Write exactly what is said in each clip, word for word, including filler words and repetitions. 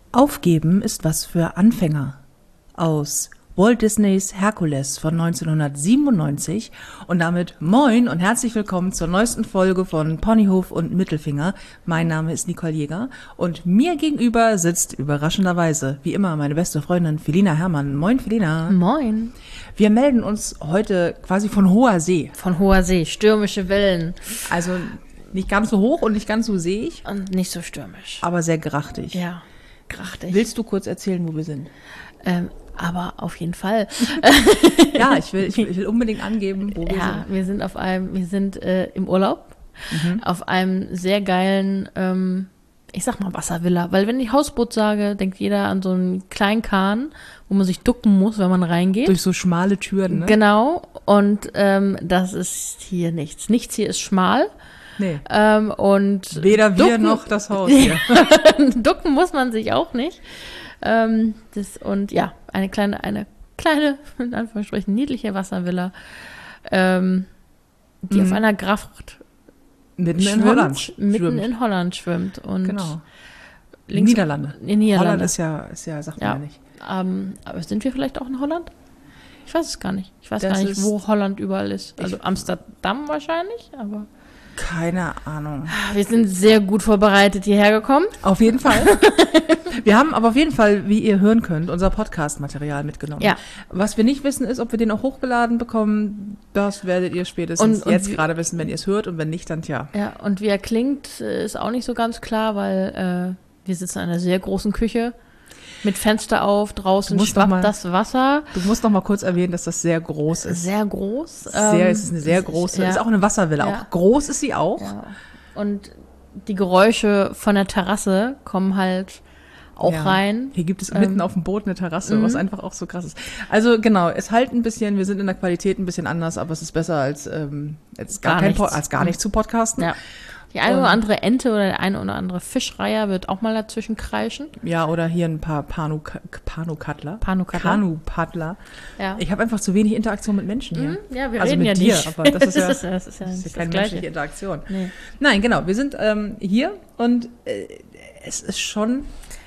Aufgeben ist was für Anfänger. Aus Walt Disneys Herkules von neunzehnhundertsiebenundneunzig und damit moin und herzlich willkommen zur neuesten Folge von Ponyhof und Mittelfinger. Mein Name ist Nicole Jäger und mir gegenüber sitzt überraschenderweise, wie immer, meine beste Freundin Felina Herrmann. Moin, Felina. Moin. Wir melden uns heute quasi von hoher See. Von hoher See, stürmische Wellen. Also nicht ganz so hoch und nicht ganz so seeig. Und nicht so stürmisch. Aber sehr grachtig. Ja, grachtig. Willst du kurz erzählen, wo wir sind? Ähm, aber auf jeden Fall. Ja, ich will, ich will, ich will unbedingt angeben, wo wir ja, sind. wir sind auf einem, wir sind äh, im Urlaub. Mhm. Auf einem sehr geilen, ähm, ich sag mal Wasservilla. Weil wenn ich Hausboot sage, denkt jeder an so einen kleinen Kahn, wo man sich ducken muss, wenn man reingeht. Durch so schmale Türen, ne? Genau. Und ähm, das ist hier nichts. Nichts hier ist schmal. Nee. Ähm, und weder wir ducken, noch das Haus hier. Ducken muss man sich auch nicht. Ähm, das, und ja, eine kleine, eine kleine, in Anführungsstrichen, niedliche Wasservilla, ähm, die mhm. auf einer Graft mitten schwimmt, in Holland mitten schwimmt. in Holland schwimmt. Und genau. Links Niederlande. In Niederlande. Holland ist ja, ist ja, sagt man ja, ja nicht. Ähm, aber sind wir vielleicht auch in Holland? Ich weiß es gar nicht. Ich weiß das gar nicht, wo Holland überall ist. Also ich, Amsterdam wahrscheinlich, aber... Keine Ahnung. Wir sind sehr gut vorbereitet hierher gekommen. Auf jeden Fall. Wir haben aber auf jeden Fall, wie ihr hören könnt, unser Podcast-Material mitgenommen. Ja. Was wir nicht wissen, ist, ob wir den auch hochgeladen bekommen. Das werdet ihr spätestens und, jetzt und gerade wissen, wenn ihr es hört. Und wenn nicht, dann tja. Ja, und wie er klingt, ist auch nicht so ganz klar, weil äh, wir sitzen in einer sehr großen Küche. Mit Fenster auf, draußen schwappt mal, das Wasser. Du musst noch mal kurz erwähnen, dass das sehr groß ist. Sehr groß. Sehr, ähm, es ist eine sehr große, ja. Ist auch eine Wasservilla. Ja. Auch groß ist sie auch. Ja. Und die Geräusche von der Terrasse kommen halt auch ja. rein. Hier gibt es mitten ähm, auf dem Boot eine Terrasse, m- was einfach auch so krass ist. Also genau, es halt ein bisschen, wir sind in der Qualität ein bisschen anders, aber es ist besser als, ähm, als gar, gar, kein po- als gar nicht zu podcasten. Ja. Die eine oder andere Ente oder der eine oder andere Fischreiher wird auch mal dazwischen kreischen. Ja, oder hier ein paar Panu-Kattler. Panu-Kattler. Kanu-Paddler. Ja. Ich habe einfach zu wenig Interaktion mit Menschen hier. Mhm, ja, wir also reden mit ja dir, nicht. aber das ist ja, das ist, das ist ja, das ist ja keine das menschliche Interaktion. Nee. Nein, genau, wir sind ähm, hier und äh, es ist schon...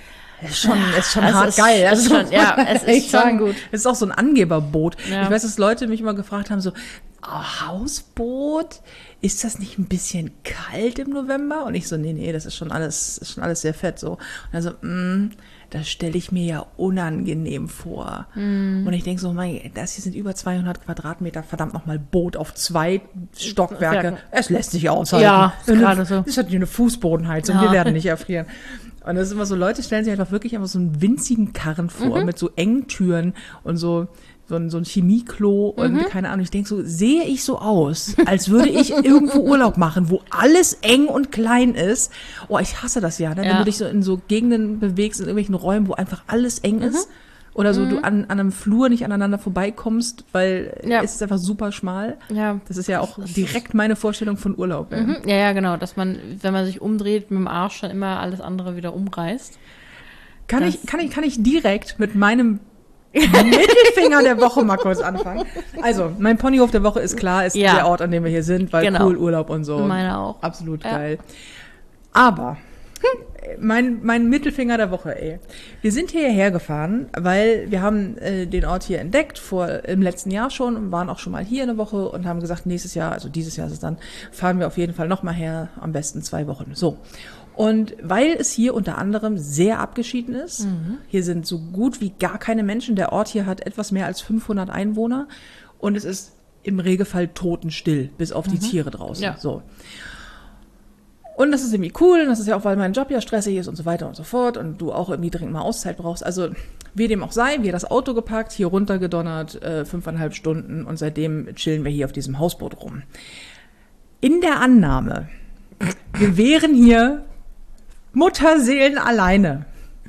Es ist schon, es ist schon es hart ist, geil. Also, schon, ja, es ist schon gut. Es ist auch so ein Angeberboot. Ja. Ich weiß, dass Leute mich immer gefragt haben, so, oh, Hausboot? Ist das nicht ein bisschen kalt im November? Und ich so, nee, nee, das ist schon alles, ist schon alles sehr fett, so. Und also, mh, das stelle ich mir ja unangenehm vor. Mm. Und ich denke so, mein, das hier sind über zweihundert Quadratmeter, verdammt nochmal Boot auf zwei Stockwerke. Es lässt sich aushalten. Ja, ist gerade so. Das ist halt eine Fußbodenheizung, ja. Wir werden nicht erfrieren. Und das ist immer so, Leute stellen sich einfach wirklich einfach so einen winzigen Karren vor, mhm. mit so engen Türen und so, so ein, so ein Chemieklo und mhm. keine Ahnung. Ich denke so, sehe ich so aus, als würde ich irgendwo Urlaub machen, wo alles eng und klein ist. Oh, ich hasse das ja, ne? Ja. Wenn du dich so in so Gegenden bewegst, in irgendwelchen Räumen, wo einfach alles eng mhm. ist. Oder so, mhm. du an, an einem Flur nicht aneinander vorbeikommst, weil ja. es ist einfach super schmal. Ja. Das ist ja auch direkt meine Vorstellung von Urlaub. Mhm. Ja, ja, genau, dass man, wenn man sich umdreht, mit dem Arsch dann immer alles andere wieder umreißt. Kann ich, kann ich, kann ich direkt mit meinem Mittelfinger der Woche mal kurz anfangen? Also, mein Ponyhof der Woche ist klar, ist ja. der Ort, an dem wir hier sind, weil genau. cool, Urlaub und so. Meine auch. Absolut ja. geil. Aber... Mein, mein Mittelfinger der Woche, ey. Wir sind hierher gefahren, weil wir haben äh, den Ort hier entdeckt, vor im letzten Jahr schon, und waren auch schon mal hier eine Woche und haben gesagt, nächstes Jahr, also dieses Jahr ist es dann, fahren wir auf jeden Fall nochmal her, am besten zwei Wochen. So. Und weil es hier unter anderem sehr abgeschieden ist, mhm. hier sind so gut wie gar keine Menschen, der Ort hier hat etwas mehr als fünfhundert Einwohner und es ist im Regelfall totenstill, bis auf die mhm. Tiere draußen. Ja. So. Und das ist irgendwie cool, und das ist ja auch, weil mein Job ja stressig ist und so weiter und so fort und du auch irgendwie dringend mal Auszeit brauchst. Also wie dem auch sei, wir das Auto gepackt, hier runtergedonnert, äh, fünfeinhalb Stunden und seitdem chillen wir hier auf diesem Hausboot rum. In der Annahme, wir wären hier Mutterseelen alleine,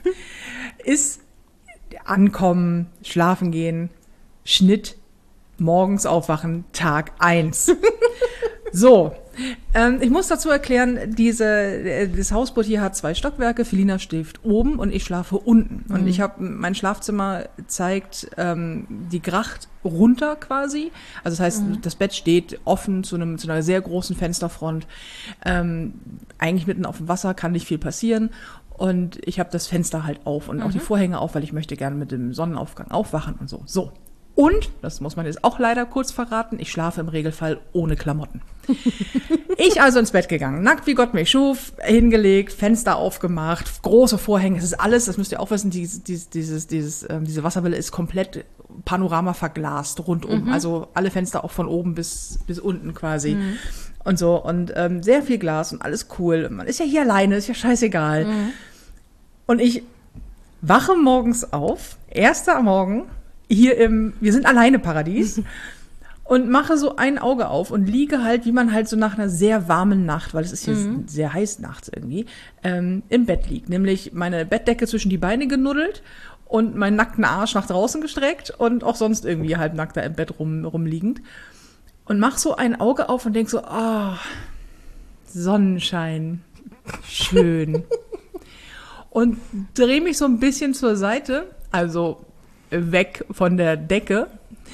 ist Ankommen, Schlafen gehen, Schnitt, morgens aufwachen, Tag eins. So, ähm, ich muss dazu erklären, diese, das Hausboot hier hat zwei Stockwerke, Felina schläft oben und ich schlafe unten. Mhm. Und ich habe, mein Schlafzimmer zeigt ähm, die Gracht runter quasi. Also das heißt, mhm. das Bett steht offen zu einem zu einer sehr großen Fensterfront. Ähm, eigentlich mitten auf dem Wasser, kann nicht viel passieren. Und ich habe das Fenster halt auf und mhm. auch die Vorhänge auf, weil ich möchte gerne mit dem Sonnenaufgang aufwachen und so. So. Und, das muss man jetzt auch leider kurz verraten, ich schlafe im Regelfall ohne Klamotten. Ich also ins Bett gegangen, nackt wie Gott mich schuf, hingelegt, Fenster aufgemacht, große Vorhänge, es ist alles, das müsst ihr auch wissen, dieses, dieses, dieses, dieses, ähm, diese Wasserwelle ist komplett Panorama verglast rundum, mhm. also alle Fenster auch von oben bis, bis unten quasi. Mhm. Und so, und ähm, sehr viel Glas und alles cool. Man ist ja hier alleine, ist ja scheißegal. Mhm. Und ich wache morgens auf, erster am Morgen, hier im, wir sind alleine Paradies, und mache so ein Auge auf und liege halt, wie man halt so nach einer sehr warmen Nacht, weil es ist hier mhm. sehr heiß nachts irgendwie, ähm, im Bett liegt. Nämlich meine Bettdecke zwischen die Beine genuddelt und meinen nackten Arsch nach draußen gestreckt und auch sonst irgendwie halbnackt da im Bett rum, rumliegend. Und mach so ein Auge auf und denk so, ah, oh, Sonnenschein, schön. Und drehe mich so ein bisschen zur Seite, also weg von der Decke.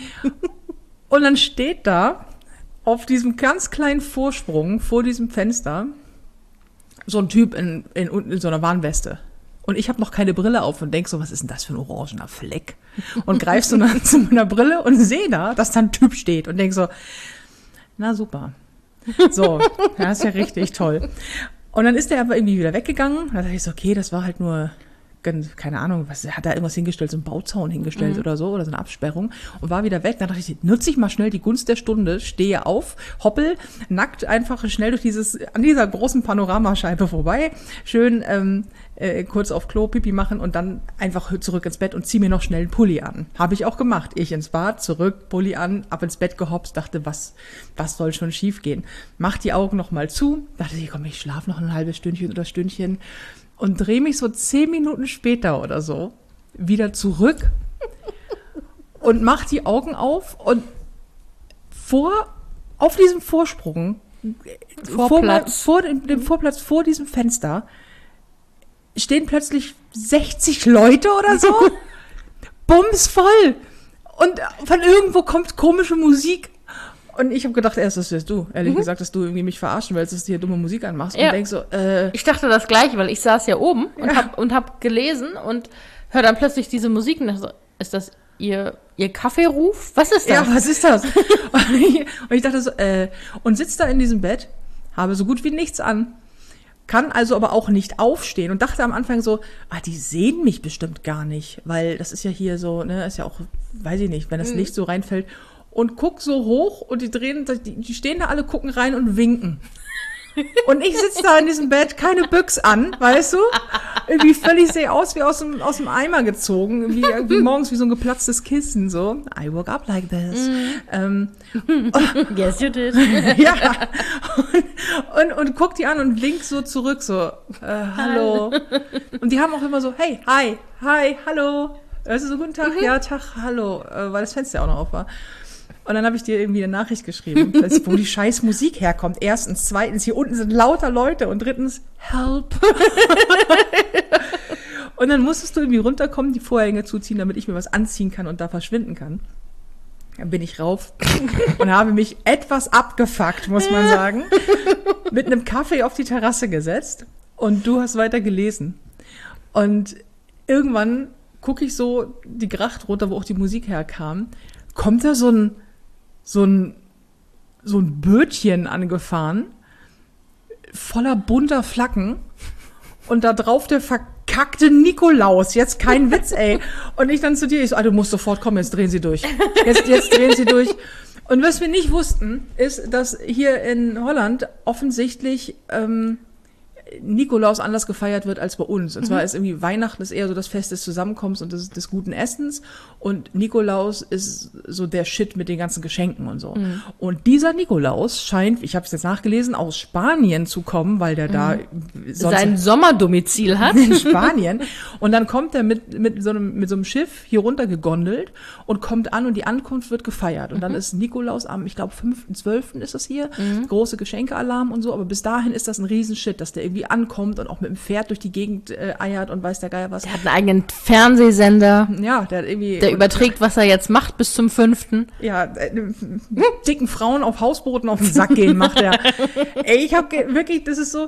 Und dann steht da auf diesem ganz kleinen Vorsprung vor diesem Fenster so ein Typ in, in, in so einer Warnweste. Und ich habe noch keine Brille auf und denk so, was ist denn das für ein orangener Fleck? Und greif so nach zu meiner Brille und sehe da, dass da ein Typ steht und denk so, na super. So, das ist ja richtig toll. Und dann ist der aber irgendwie wieder weggegangen. Da dachte ich so, okay, das war halt nur, keine Ahnung, was hat da irgendwas hingestellt, so einen Bauzaun hingestellt mhm. oder so, oder so eine Absperrung, und war wieder weg. Dann dachte ich, nutze ich mal schnell die Gunst der Stunde, stehe auf, hoppel, nackt einfach schnell durch dieses, an dieser großen Panoramascheibe vorbei, schön ähm, äh, kurz auf Klo, Pipi machen und dann einfach zurück ins Bett und zieh mir noch schnell einen Pulli an. Habe ich auch gemacht. Ich ins Bad, zurück, Pulli an, ab ins Bett gehopst, dachte, was, was soll schon schief gehen? Mach die Augen noch mal zu, dachte ich, komm, ich schlafe noch ein halbes Stündchen oder Stündchen. Und drehe mich so zehn Minuten später oder so wieder zurück und mach die Augen auf und vor, auf diesem Vorsprung, Vorplatz. vor, vor dem, dem Vorplatz, vor diesem Fenster, stehen plötzlich sechzig Leute oder so, bumsvoll. Und von irgendwo kommt komische Musik. Und ich habe gedacht, erst das wärst du. Ehrlich mhm. gesagt, dass du irgendwie mich verarschen willst, dass du hier dumme Musik anmachst. Ja. Und denkst so, äh... Ich dachte das Gleiche, weil ich saß ja oben und ja. hab, und hab gelesen und hör dann plötzlich diese Musik und dachte so, ist das ihr, ihr Kaffeeruf? Was ist das? Ja, was ist das? und, ich, und ich dachte so, äh... Und sitz da in diesem Bett, habe so gut wie nichts an, kann also aber auch nicht aufstehen und dachte am Anfang so, ah, die sehen mich bestimmt gar nicht, weil das ist ja hier so, ne, ist ja auch, weiß ich nicht, wenn das mhm. Licht so reinfällt. Und guck so hoch und die drehen, die, die stehen da alle, gucken rein und winken. Und ich sitze da in diesem Bett, keine Büchs an, weißt du? Irgendwie völlig, sehe aus wie aus dem, aus dem Eimer gezogen, irgendwie, irgendwie morgens wie so ein geplatztes Kissen, so. I woke up like this. Mm. Ähm, yes, you did. Ja. Und, und, und guck die an und wink so zurück, so, äh, hallo. Und die haben auch immer so, hey, hi, hi, hallo. Weißt du, so, guten Tag, mhm. ja, Tag, hallo, äh, weil das Fenster auch noch auf war. Und dann habe ich dir irgendwie eine Nachricht geschrieben, wo die scheiß Musik herkommt. Erstens, zweitens, hier unten sind lauter Leute und drittens, help. Und dann musstest du irgendwie runterkommen, die Vorhänge zuziehen, damit ich mir was anziehen kann und da verschwinden kann. Dann bin ich rauf und habe mich etwas abgefuckt, muss man sagen, mit einem Kaffee auf die Terrasse gesetzt und du hast weiter gelesen. Und irgendwann gucke ich so die Gracht runter, wo auch die Musik herkam, kommt da so ein so ein, so ein Bötchen angefahren, voller bunter Flaggen und da drauf der verkackte Nikolaus, jetzt kein Witz, ey. Und ich dann zu dir, ich so, ah, du musst sofort kommen, jetzt drehen sie durch. Jetzt, jetzt drehen sie durch. Und was wir nicht wussten, ist, dass hier in Holland offensichtlich ähm, Nikolaus anders gefeiert wird als bei uns. Und zwar mhm. ist irgendwie Weihnachten ist eher so das Fest des Zusammenkommens und des, des guten Essens. Und Nikolaus ist so der Shit mit den ganzen Geschenken und so. Mhm. Und dieser Nikolaus scheint, ich habe es jetzt nachgelesen, aus Spanien zu kommen, weil der mhm. da sonst sein Sommerdomizil hat. In Spanien. Und dann kommt er mit, mit, so einem, mit so einem Schiff hier runter gegondelt und kommt an und die Ankunft wird gefeiert. Und mhm. dann ist Nikolaus am, ich glaube, fünften, zwölften ist das hier. Mhm. Große Geschenkealarm und so. Aber bis dahin ist das ein Riesenshit, dass der irgendwie ankommt und auch mit dem Pferd durch die Gegend äh, eiert und weiß der Geier was. Der hat einen eigenen Fernsehsender. Ja, der hat irgendwie... Der überträgt, was er jetzt macht bis zum fünften. Ja, äh, dicken Frauen auf Hausbooten auf den Sack gehen macht er. Ey, ich hab ge- wirklich, das ist so...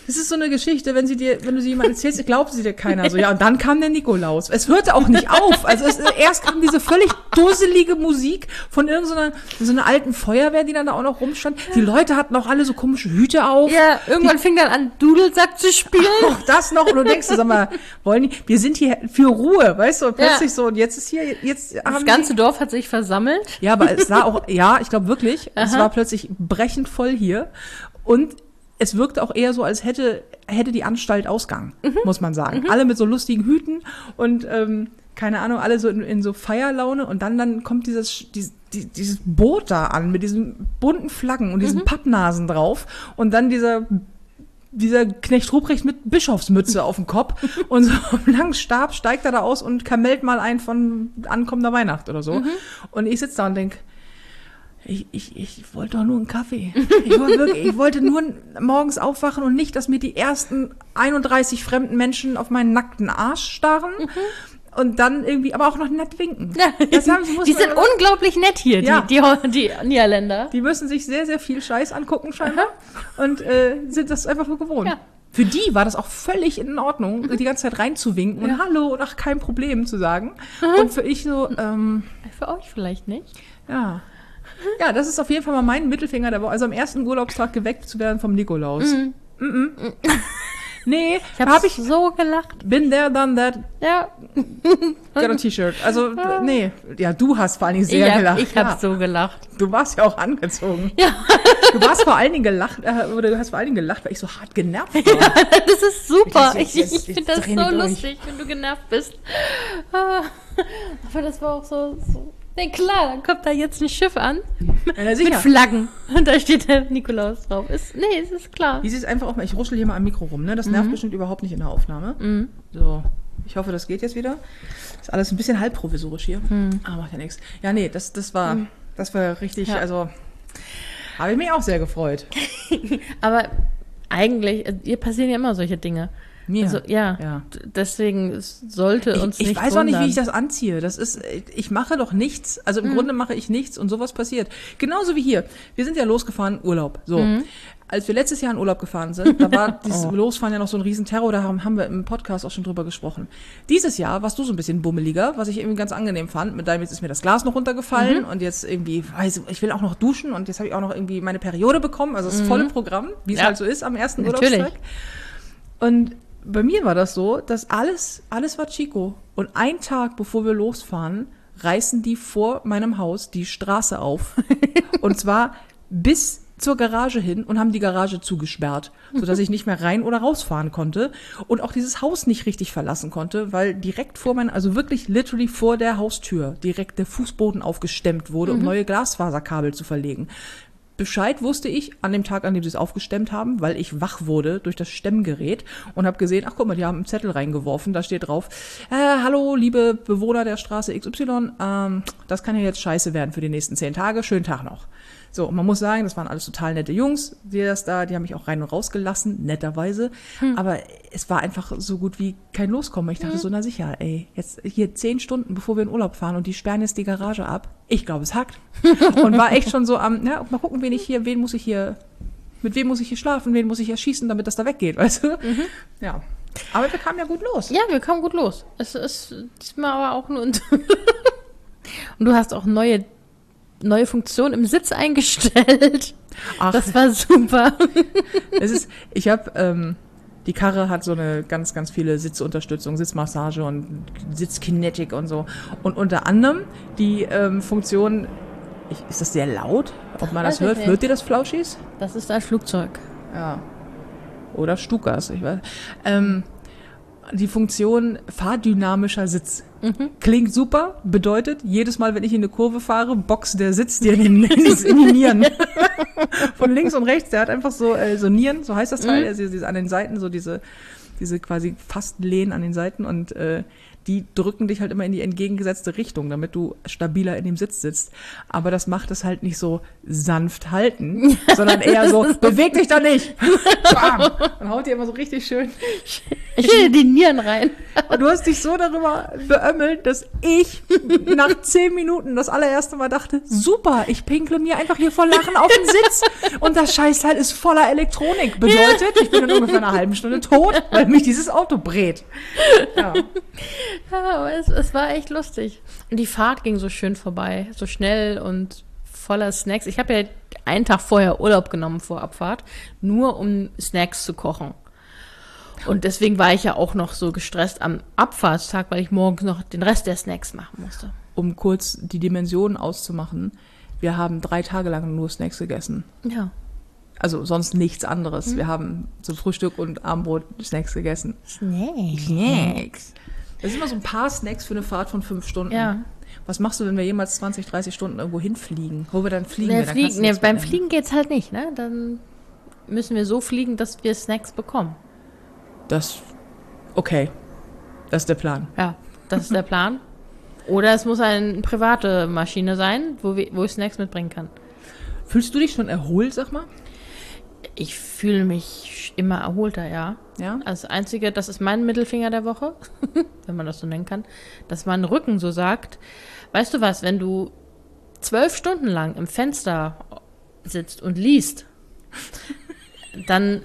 Das ist so eine Geschichte, wenn sie dir, wenn du sie jemandem erzählst, glaubt sie dir keiner. So, ja, und dann kam der Nikolaus. Es hörte auch nicht auf. Also es, erst kam diese völlig dusselige Musik von irgendeiner so einer alten Feuerwehr, die dann da auch noch rumstand. Die Leute hatten auch alle so komische Hüte auf. Ja, irgendwann die, fing dann an, Dudelsack zu spielen. Auch das noch. Und du denkst, sag mal, wollen die, wir sind hier für Ruhe, weißt du? Und plötzlich ja. so, und jetzt ist hier, jetzt das haben ganze die, Dorf hat sich versammelt. Ja, aber es war auch, ja, ich glaube wirklich, Aha. es war plötzlich brechend voll hier. Und es wirkte auch eher so, als hätte, hätte die Anstalt Ausgang, mhm. muss man sagen. Mhm. Alle mit so lustigen Hüten und, ähm, keine Ahnung, alle so in, in so Feierlaune. Und dann, dann kommt dieses, dieses, dieses Boot da an mit diesen bunten Flaggen und diesen mhm. Pappnasen drauf. Und dann dieser, dieser Knecht Ruprecht mit Bischofsmütze auf dem Kopf. Und so am langen Stab steigt er da aus und kamelt mal ein von ankommender Weihnacht oder so. Mhm. Und ich sitze da und denk, Ich, ich, ich wollte doch nur einen Kaffee. Ich wollte, wirklich, ich wollte nur morgens aufwachen und nicht, dass mir die ersten einunddreißig fremden Menschen auf meinen nackten Arsch starren mhm. und dann irgendwie, aber auch noch nett winken. Ja. Das haben, die sind immer, unglaublich nett hier, ja. die, die, die Niederländer. Die müssen sich sehr, sehr viel Scheiß angucken scheinbar Aha. und äh, sind das einfach nur gewohnt. Ja. Für die war das auch völlig in Ordnung, mhm. die ganze Zeit reinzuwinken und ja. Hallo und ach, kein Problem zu sagen. Mhm. Und für ich so, ähm, für euch vielleicht nicht. Ja. Ja, das ist auf jeden Fall mal mein Mittelfinger der Woche. Also am ersten Urlaubstag geweckt zu werden vom Nikolaus. Mhm. Mhm. Nee, ich habe hab ich so gelacht. Been there, done that. Ja. Got a T-Shirt. Also, nee. Ja, du hast vor allen Dingen sehr ich hab, gelacht. Ich habe so gelacht. Du warst ja auch angezogen. Ja. Du warst vor allen Dingen gelacht, äh, oder du hast vor allen Dingen gelacht, weil ich so hart genervt war. Ja, das ist super. Ich, ich, ich, ich finde das so lustig, wenn du genervt bist. Aber das war auch so... so. Nee, klar, dann kommt da jetzt ein Schiff an ja, mit Flaggen und da steht der Nikolaus drauf. Ist, nee, es ist klar. Wie sieht es einfach auch mal, ich ruschel hier mal am Mikro rum, ne? Das nervt mhm. bestimmt überhaupt nicht in der Aufnahme. Mhm. So, ich hoffe, das geht jetzt wieder. Ist alles ein bisschen halbprovisorisch hier. Mhm. Ah, macht ja nichts. Ja, nee, das, das war, mhm. das war richtig, ja. also, habe ich mich auch sehr gefreut. Aber eigentlich, ihr passieren ja immer solche Dinge. Mir? Also, ja, ja, deswegen sollte ich, uns ich nicht Ich weiß wundern. auch nicht, wie ich das anziehe. Das ist, ich mache doch nichts. Also im mhm. Grunde mache ich nichts und sowas passiert. Genauso wie hier. Wir sind ja losgefahren, Urlaub. So. Mhm. Als wir letztes Jahr in Urlaub gefahren sind, da war dieses oh. Losfahren ja noch so ein Riesenterror, da haben, haben wir im Podcast auch schon drüber gesprochen. Dieses Jahr warst du so ein bisschen bummeliger, was ich irgendwie ganz angenehm fand. Mit deinem, jetzt ist mir das Glas noch runtergefallen mhm. und jetzt irgendwie, weiß ich, ich will auch noch duschen und jetzt habe ich auch noch irgendwie meine Periode bekommen, also das mhm. volle Programm, wie es ja. halt so ist am ersten Natürlich. Urlaubstag. Und bei mir war das so, dass alles, alles war Chico. Und einen Tag, bevor wir losfahren, reißen die vor meinem Haus die Straße auf. Und zwar bis zur Garage hin und haben die Garage zugesperrt, sodass ich nicht mehr rein oder rausfahren konnte und auch dieses Haus nicht richtig verlassen konnte, weil direkt vor meinem, also wirklich literally vor der Haustür direkt der Fußboden aufgestemmt wurde, um mhm. neue Glasfaserkabel zu verlegen. Bescheid wusste ich an dem Tag, an dem sie es aufgestemmt haben, weil ich wach wurde durch das Stemmgerät und habe gesehen, ach guck mal, die haben einen Zettel reingeworfen, da steht drauf, äh, hallo liebe Bewohner der Straße X Y, ähm, das kann ja jetzt scheiße werden für die nächsten zehn Tage, schönen Tag noch. So, und man muss sagen, das waren alles total nette Jungs, die das da, die haben mich auch rein und rausgelassen, netterweise, hm. aber es war einfach so gut wie kein Loskommen. Ich dachte hm. so, na sicher, ey, jetzt hier zehn Stunden, bevor wir in Urlaub fahren und die sperren jetzt die Garage ab. Ich glaube, es hackt. Und war echt schon so am, ja, mal gucken, wen ich hier, wen muss ich hier, mit wem muss ich hier schlafen, wen muss ich hier schießen, damit das da weggeht, weißt du? Mhm. Ja. Aber wir kamen ja gut los. Ja, wir kamen gut los. Es ist diesmal aber auch nur... und du hast auch neue neue Funktion im Sitz eingestellt. Ach. Das war super. Es ist, ich habe, ähm, die Karre hat so eine ganz, ganz viele Sitzunterstützung, Sitzmassage und Sitzkinetik und so. Und unter anderem die ähm, Funktion, ich, ist das sehr laut? Ob man das hört? Hört ihr das, Flauschis? Das ist ein Flugzeug. Ja. Oder Stukas, ich weiß. Ähm, die Funktion fahrdynamischer Sitz. Mhm. Klingt super, bedeutet, jedes Mal, wenn ich in eine Kurve fahre, boxt der Sitz dir in, in, in die Nieren. Von links und rechts, der hat einfach so, äh, so Nieren, so heißt das Teil, mhm. also diese, an den Seiten, so diese, diese quasi fast Lehnen an den Seiten und äh, die drücken dich halt immer in die entgegengesetzte Richtung, damit du stabiler in dem Sitz sitzt. Aber das macht es halt nicht so sanft halten, sondern eher so, beweg dich da nicht! Bam! Und haut dir immer so richtig schön Ich will die Nieren rein. Und du hast dich so darüber beömmelt, dass ich nach zehn Minuten das allererste Mal dachte, super, ich pinkle mir einfach hier vor Lachen auf den Sitz. Und das Scheißteil ist voller Elektronik. Bedeutet, ich bin in ungefähr einer halben Stunde tot, weil mich dieses Auto brät. Ja, Ja, aber es, es war echt lustig. Und die Fahrt ging so schön vorbei, so schnell und voller Snacks. Ich habe ja einen Tag vorher Urlaub genommen vor Abfahrt, nur um Snacks zu kochen. Und deswegen war ich ja auch noch so gestresst am Abfahrtstag, weil ich morgens noch den Rest der Snacks machen musste. um kurz die Dimensionen auszumachen. Wir haben drei Tage lang nur Snacks gegessen. Ja. Also sonst nichts anderes. Mhm. Wir haben zum Frühstück und Abendbrot Snacks gegessen. Snacks. Snacks. Das sind immer so ein paar Snacks für eine Fahrt von fünf Stunden. Ja. Was machst du, wenn wir jemals zwanzig, dreißig Stunden irgendwo hinfliegen? Wo wir dann fliegen? Nee, wir, dann fliegen, nee, beim mitnehmen. Fliegen geht's halt nicht, ne? Dann müssen wir so fliegen, dass wir Snacks bekommen. Das, okay. Das ist der Plan. Ja, das ist der Plan. Oder es muss eine private Maschine sein, wo, wir, wo ich Snacks mitbringen kann. Fühlst du dich schon erholt, sag mal? Ich fühle mich immer erholter, ja. Ja? Das Einzige, das ist mein Mittelfinger der Woche, wenn man das so nennen kann, dass mein Rücken so sagt, weißt du was, wenn du zwölf Stunden lang im Fenster sitzt und liest, dann,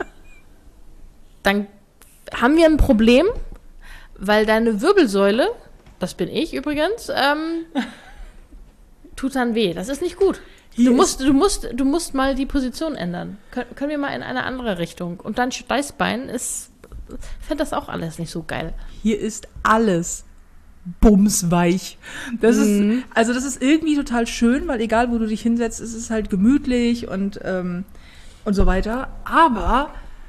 dann haben wir ein Problem, weil deine Wirbelsäule, das bin ich übrigens, ähm, tut dann weh. Das ist nicht gut. Du musst, du musst, du musst mal die Position ändern. Kön- können wir mal in eine andere Richtung. Und dein Steißbein ist, ich finde das auch alles nicht so geil. Hier ist alles bumsweich. Das Mhm. ist, also das ist irgendwie total schön, weil egal wo du dich hinsetzt, es ist halt gemütlich und, ähm, und so weiter. Aber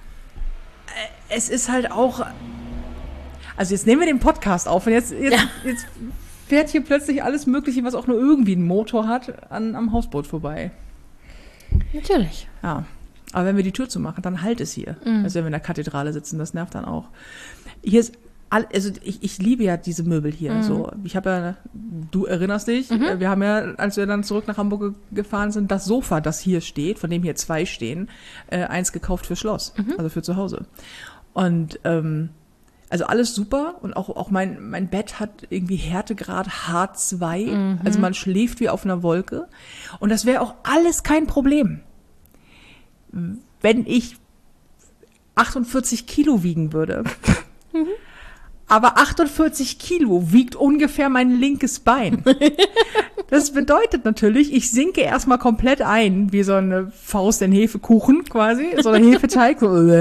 äh, es ist halt auch, also jetzt nehmen wir den Podcast auf und jetzt, jetzt, Ja. jetzt fährt hier plötzlich alles Mögliche, was auch nur irgendwie einen Motor hat, an, am Hausboot vorbei. Natürlich. Ja. Aber wenn wir die Tür zumachen, dann halt es hier. Mhm. Also wenn wir in der Kathedrale sitzen, das nervt dann auch. Hier ist all, also ich, ich liebe ja diese Möbel hier. Mhm. So, ich habe ja, du erinnerst dich, Mhm. wir haben ja, als wir dann zurück nach Hamburg ge- gefahren sind, das Sofa, das hier steht, von dem hier zwei stehen, äh, eins gekauft für Schloss, Mhm. also für zu Hause. Und ähm, also alles super und auch, auch mein, mein Bett hat irgendwie Härtegrad H zwei, Mhm. also man schläft wie auf einer Wolke. Und das wäre auch alles kein Problem, wenn ich achtundvierzig Kilo wiegen würde. Mhm. Aber achtundvierzig Kilo wiegt ungefähr mein linkes Bein. Das bedeutet natürlich, ich sinke erstmal komplett ein, wie so eine Faust in Hefekuchen quasi, so ein Hefeteig. So. Und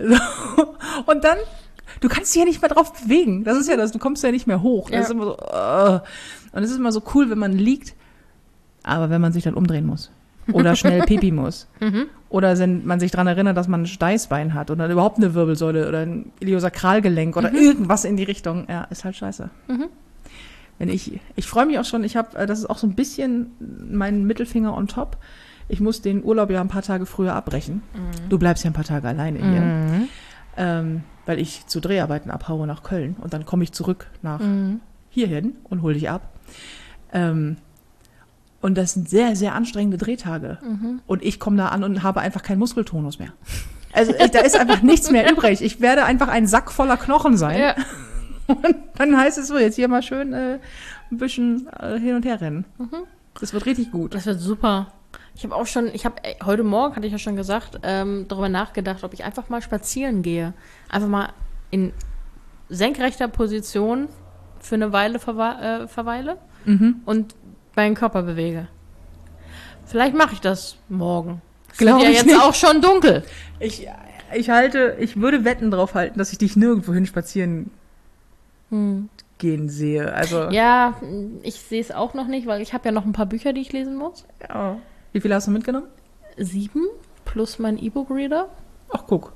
dann, du kannst dich ja nicht mehr drauf bewegen. Das ist ja das, du kommst ja nicht mehr hoch. Das Ja. ist immer so, uh. Und es ist immer so cool, wenn man liegt, aber wenn man sich dann umdrehen muss. Oder schnell pipi muss. Mhm. Oder wenn man sich daran erinnert, dass man ein Steißbein hat oder überhaupt eine Wirbelsäule oder ein Iliosakralgelenk oder Mhm. irgendwas in die Richtung. Ja, ist halt scheiße. Mhm. Wenn ich, ich freue mich auch schon, ich habe, das ist auch so ein bisschen mein Mittelfinger on top. Ich muss den Urlaub ja ein paar Tage früher abbrechen. Mhm. Du bleibst ja ein paar Tage alleine hier. Mhm. Ähm, weil ich zu Dreharbeiten abhaue nach Köln und dann komme ich zurück nach Mhm. hierhin und hole dich ab. Ähm, und das sind sehr, sehr anstrengende Drehtage. Mhm. Und ich komme da an und habe einfach keinen Muskeltonus mehr. Also ich, da ist einfach nichts mehr übrig. Ich werde einfach ein Sack voller Knochen sein. Ja. Und dann heißt es so, jetzt hier mal schön äh, ein bisschen äh, hin und her rennen. Mhm. Das wird richtig gut. Das wird super. Ich habe auch schon, ich habe heute Morgen, hatte ich ja schon gesagt, ähm, darüber nachgedacht, ob ich einfach mal spazieren gehe. Einfach mal in senkrechter Position für eine Weile verwe- äh, verweile Mhm. und meinen Körper bewege. Vielleicht mache ich das morgen. Es Glaub wird ja ich jetzt nicht. auch schon dunkel. Ich, ich halte, ich würde Wetten drauf halten, dass ich dich nirgendwo hin spazieren Hm. gehen sehe. Also, Ja, ich sehe es auch noch nicht, weil ich habe ja noch ein paar Bücher, die ich lesen muss. ja. Wie viele hast du mitgenommen? Sieben plus mein E-Book-Reader. Ach, guck.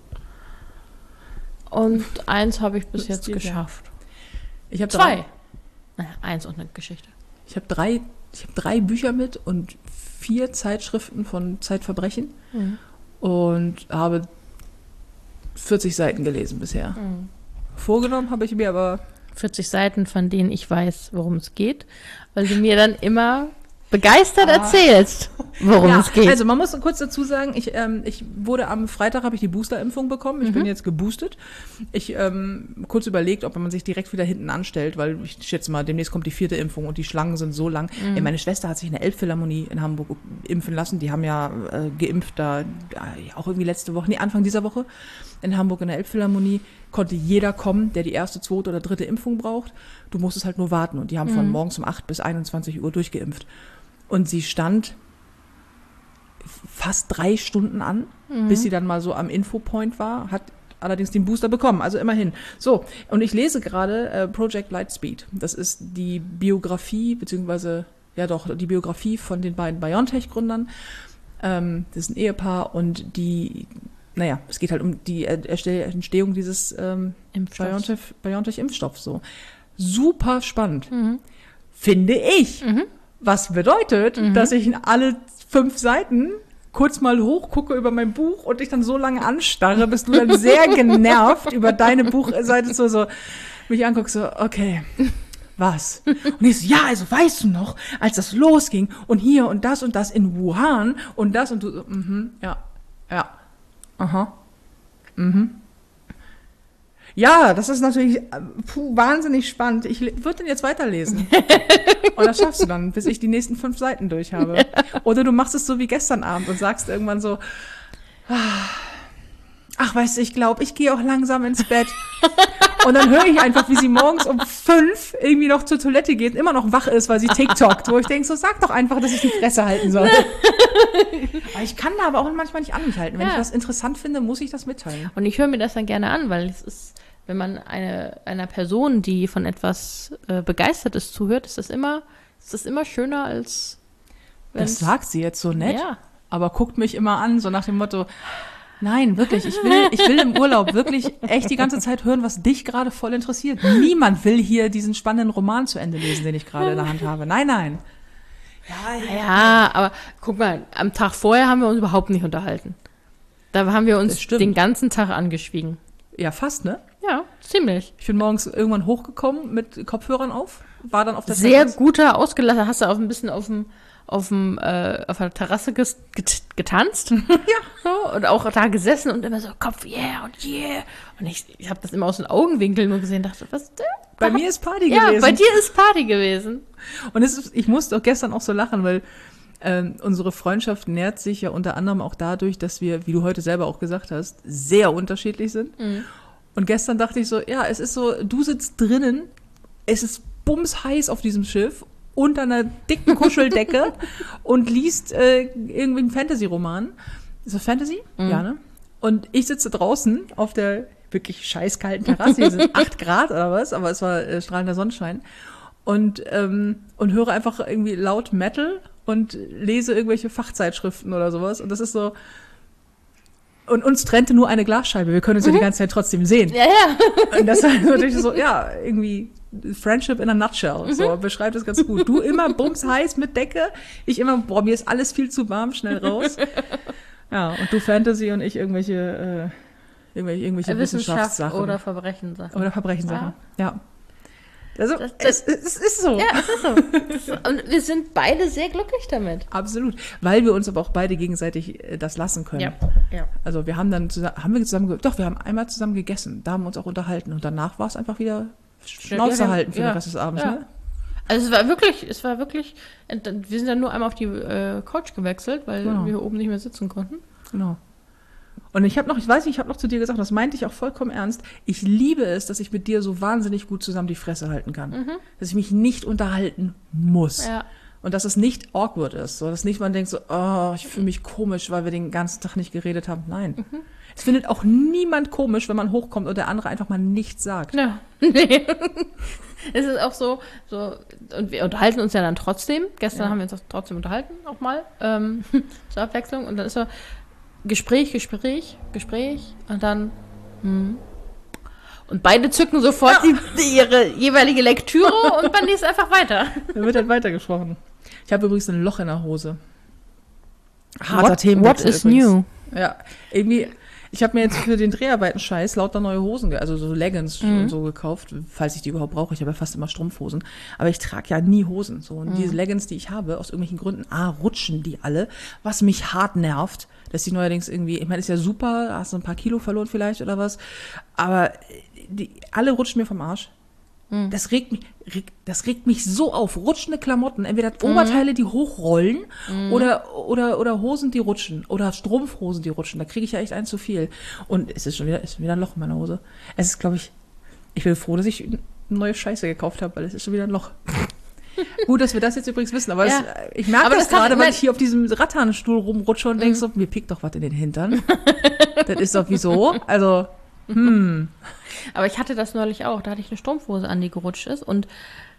Und eins habe ich bis Das jetzt geht ja. geschafft. Ich habe Zwei. drei, Naja, eins und eine Geschichte. ich habe drei, ich habe drei Bücher mit und vier Zeitschriften von Zeitverbrechen Mhm. und habe vierzig Seiten gelesen bisher. Mhm. Vorgenommen habe ich mir aber vierzig Seiten, von denen ich weiß, worum es geht, weil du mir dann immer begeistert Ah. erzählst, worum Ja, es geht. also man muss kurz dazu sagen, ich, ähm, ich wurde am Freitag, habe ich die Boosterimpfung bekommen. Ich Mhm. bin jetzt geboostet. Ich ähm, kurz überlegt, ob man sich direkt wieder hinten anstellt, weil ich schätze mal, demnächst kommt die vierte Impfung und die Schlangen sind so lang. Mhm. Ey, meine Schwester hat sich in der Elbphilharmonie in Hamburg impfen lassen. Die haben ja äh, geimpft da, ja, auch irgendwie letzte Woche, nee, Anfang dieser Woche in Hamburg in der Elbphilharmonie. Konnte jeder kommen, der die erste, zweite oder dritte Impfung braucht. Du musstest halt nur warten. Und die haben von Mhm. morgens um acht bis einundzwanzig Uhr durchgeimpft. Und sie stand fast drei Stunden an, Mhm. bis sie dann mal so am Infopoint war, hat allerdings den Booster bekommen, also immerhin. So, und ich lese gerade äh, Project Lightspeed. Das ist die Biografie, beziehungsweise, ja doch, die Biografie von den beiden BioNTech-Gründern. Ähm, das ist ein Ehepaar und die, naja, es geht halt um die Erstell- Entstehung dieses ähm, Impfstoff. BioNTech, BioNTech-Impfstoffs. So. Super spannend, Mhm. finde ich. Mhm. Was bedeutet, Mhm. dass ich in alle fünf Seiten kurz mal hochgucke über mein Buch und dich dann so lange anstarre, bis du dann sehr genervt über deine Buchseite so, so mich anguckst, so, okay, was? Und ich so, ja, also weißt du noch, als das losging und hier und das und das in Wuhan und das und du so, mhm, ja, ja, aha, mhm. Ja, das ist natürlich äh, puh, wahnsinnig spannend. Ich würde den jetzt weiterlesen. Und das schaffst du dann, bis ich die nächsten fünf Seiten durch habe. Oder du machst es so wie gestern Abend und sagst irgendwann so, ach, weißt du, ich glaube, ich gehe auch langsam ins Bett. Und dann höre ich einfach, wie sie morgens um fünf irgendwie noch zur Toilette geht und immer noch wach ist, weil sie TikTokt. Wo ich denke, so sag doch einfach, dass ich die Fresse halten soll. Aber ich kann da aber auch manchmal nicht an mich halten. Wenn Ja. ich was interessant finde, muss ich das mitteilen. Und ich höre mir das dann gerne an, weil es ist, wenn man eine, einer Person, die von etwas äh, begeistert ist, zuhört, ist das immer, ist das immer schöner als Das wenn's- sagt sie jetzt so nett, Ja. aber guckt mich immer an, so nach dem Motto, nein, wirklich, ich will, ich will im Urlaub wirklich echt die ganze Zeit hören, was dich gerade voll interessiert. Niemand will hier diesen spannenden Roman zu Ende lesen, den ich gerade in der Hand habe. Nein, nein. Ja, Ja, aber guck mal, am Tag vorher haben wir uns überhaupt nicht unterhalten. Da haben wir Das uns stimmt. den ganzen Tag angeschwiegen. ja, fast, ne? Ja, ziemlich. Ich bin morgens irgendwann hochgekommen mit Kopfhörern auf, war dann auf der Sehr Terrasse. guter, ausgelassen. Hast du auch ein bisschen auf dem auf dem äh, auf der Terrasse ges get getanzt. Ja. So, und auch da gesessen und immer so Kopf, yeah und yeah. Und ich, ich habe das immer aus den Augenwinkeln nur gesehen, dachte, was ist das? Bei mir ist Party Ja, gewesen. bei dir ist Party gewesen. Und es ist, ich musste auch gestern auch so lachen, weil ähm, unsere Freundschaft nährt sich ja unter anderem auch dadurch, dass wir, wie du heute selber auch gesagt hast, sehr unterschiedlich sind. Mhm. Und gestern dachte ich so, ja, es ist so, du sitzt drinnen, es ist bumsheiß auf diesem Schiff, unter einer dicken Kuscheldecke und liest äh, irgendwie einen Fantasy-Roman. Ist das Fantasy? Mhm. Ja, ne? Und ich sitze draußen auf der wirklich scheißkalten Terrasse, hier sind acht Grad oder was, aber es war äh, strahlender Sonnenschein. Und, ähm, und höre einfach irgendwie laut Metal und lese irgendwelche Fachzeitschriften oder sowas. Und das ist so. Und uns trennte nur eine Glasscheibe. Wir können uns ja die ganze Zeit trotzdem sehen. Ja, ja. Und das war natürlich so, ja, irgendwie Friendship in a nutshell. So, beschreibt das ganz gut. Du immer bumsheiß mit Decke. Ich immer, boah, mir ist alles viel zu warm, schnell raus. Ja, und du Fantasy und ich irgendwelche, äh, irgendwelche, irgendwelche Wissenschaft Wissenschaftssachen. oder Verbrechenssachen. Oder Verbrechenssachen. Ja. Also, Das- das- es, es ist so. Ja, es ist so. Das ist, und wir sind beide sehr glücklich damit. Absolut. Weil wir uns aber auch beide gegenseitig äh, das lassen können. Ja. Also wir haben dann zusammen, haben wir zusammen, ge- doch, wir haben einmal zusammen gegessen, da haben wir uns auch unterhalten und danach war es einfach wieder Schnauze Ja, halten für ja. den Rest des Abends, Ja. ne? Also es war wirklich, es war wirklich, wir sind dann nur einmal auf die äh, Couch gewechselt, weil Genau. wir oben nicht mehr sitzen konnten. Genau. Und ich habe noch, ich weiß nicht, ich habe noch zu dir gesagt, das meinte ich auch vollkommen ernst, ich liebe es, dass ich mit dir so wahnsinnig gut zusammen die Fresse halten kann. Mhm. Dass ich mich nicht unterhalten muss. Ja. Und dass es nicht awkward ist. So, dass nicht man denkt so, oh, ich fühle mich komisch, weil wir den ganzen Tag nicht geredet haben. Nein. Mhm. Es findet auch niemand komisch, wenn man hochkommt und der andere einfach mal nichts sagt. Ja, nee. Es ist auch so, so, und wir unterhalten uns ja dann trotzdem. Gestern Ja. haben wir uns auch trotzdem unterhalten, auch mal, ähm, zur Abwechslung. Und dann ist so Gespräch, Gespräch, Gespräch und dann, hm. Und beide zücken sofort Ja. die, ihre jeweilige Lektüre und man liest einfach weiter. Da wird halt weitergesprochen. Ich habe übrigens ein Loch in der Hose. Harter What, Themenwechsel what is übrigens. new? Ja, irgendwie, Ich habe mir jetzt für den Dreharbeiten-Scheiß lauter neue Hosen, ge- also so Leggings Mhm. und so gekauft, falls ich die überhaupt brauche. Ich habe ja fast immer Strumpfhosen. Aber ich trage ja nie Hosen. So. Und Mhm. diese Leggings, die ich habe, aus irgendwelchen Gründen, A, rutschen die alle, was mich hart nervt, dass die neuerdings irgendwie, ich meine, ist ja super, hast du ein paar Kilo verloren vielleicht oder was, aber die, alle rutschen mir vom Arsch. Mhm. Das regt mich, regt, das regt mich so auf. Rutschende Klamotten, entweder Oberteile, die hochrollen Mhm. oder, oder, oder Hosen, die rutschen oder Strumpfhosen, die rutschen. Da kriege ich ja echt ein zu viel. Und es ist schon wieder, ist wieder ein Loch in meiner Hose. Es ist, glaube ich, ich bin froh, dass ich eine neue Scheiße gekauft habe, weil es ist schon wieder ein Loch. Gut, dass wir das jetzt übrigens wissen, aber Ja. es, ich merke Aber das, das kann- gerade, weil mein- ich hier auf diesem Rattanstuhl rumrutsche und denke so, mir pickt doch was in den Hintern. Das ist doch wieso? Also, hm. Aber ich hatte das neulich auch. Da hatte ich eine Strumpfhose an, die gerutscht ist. Und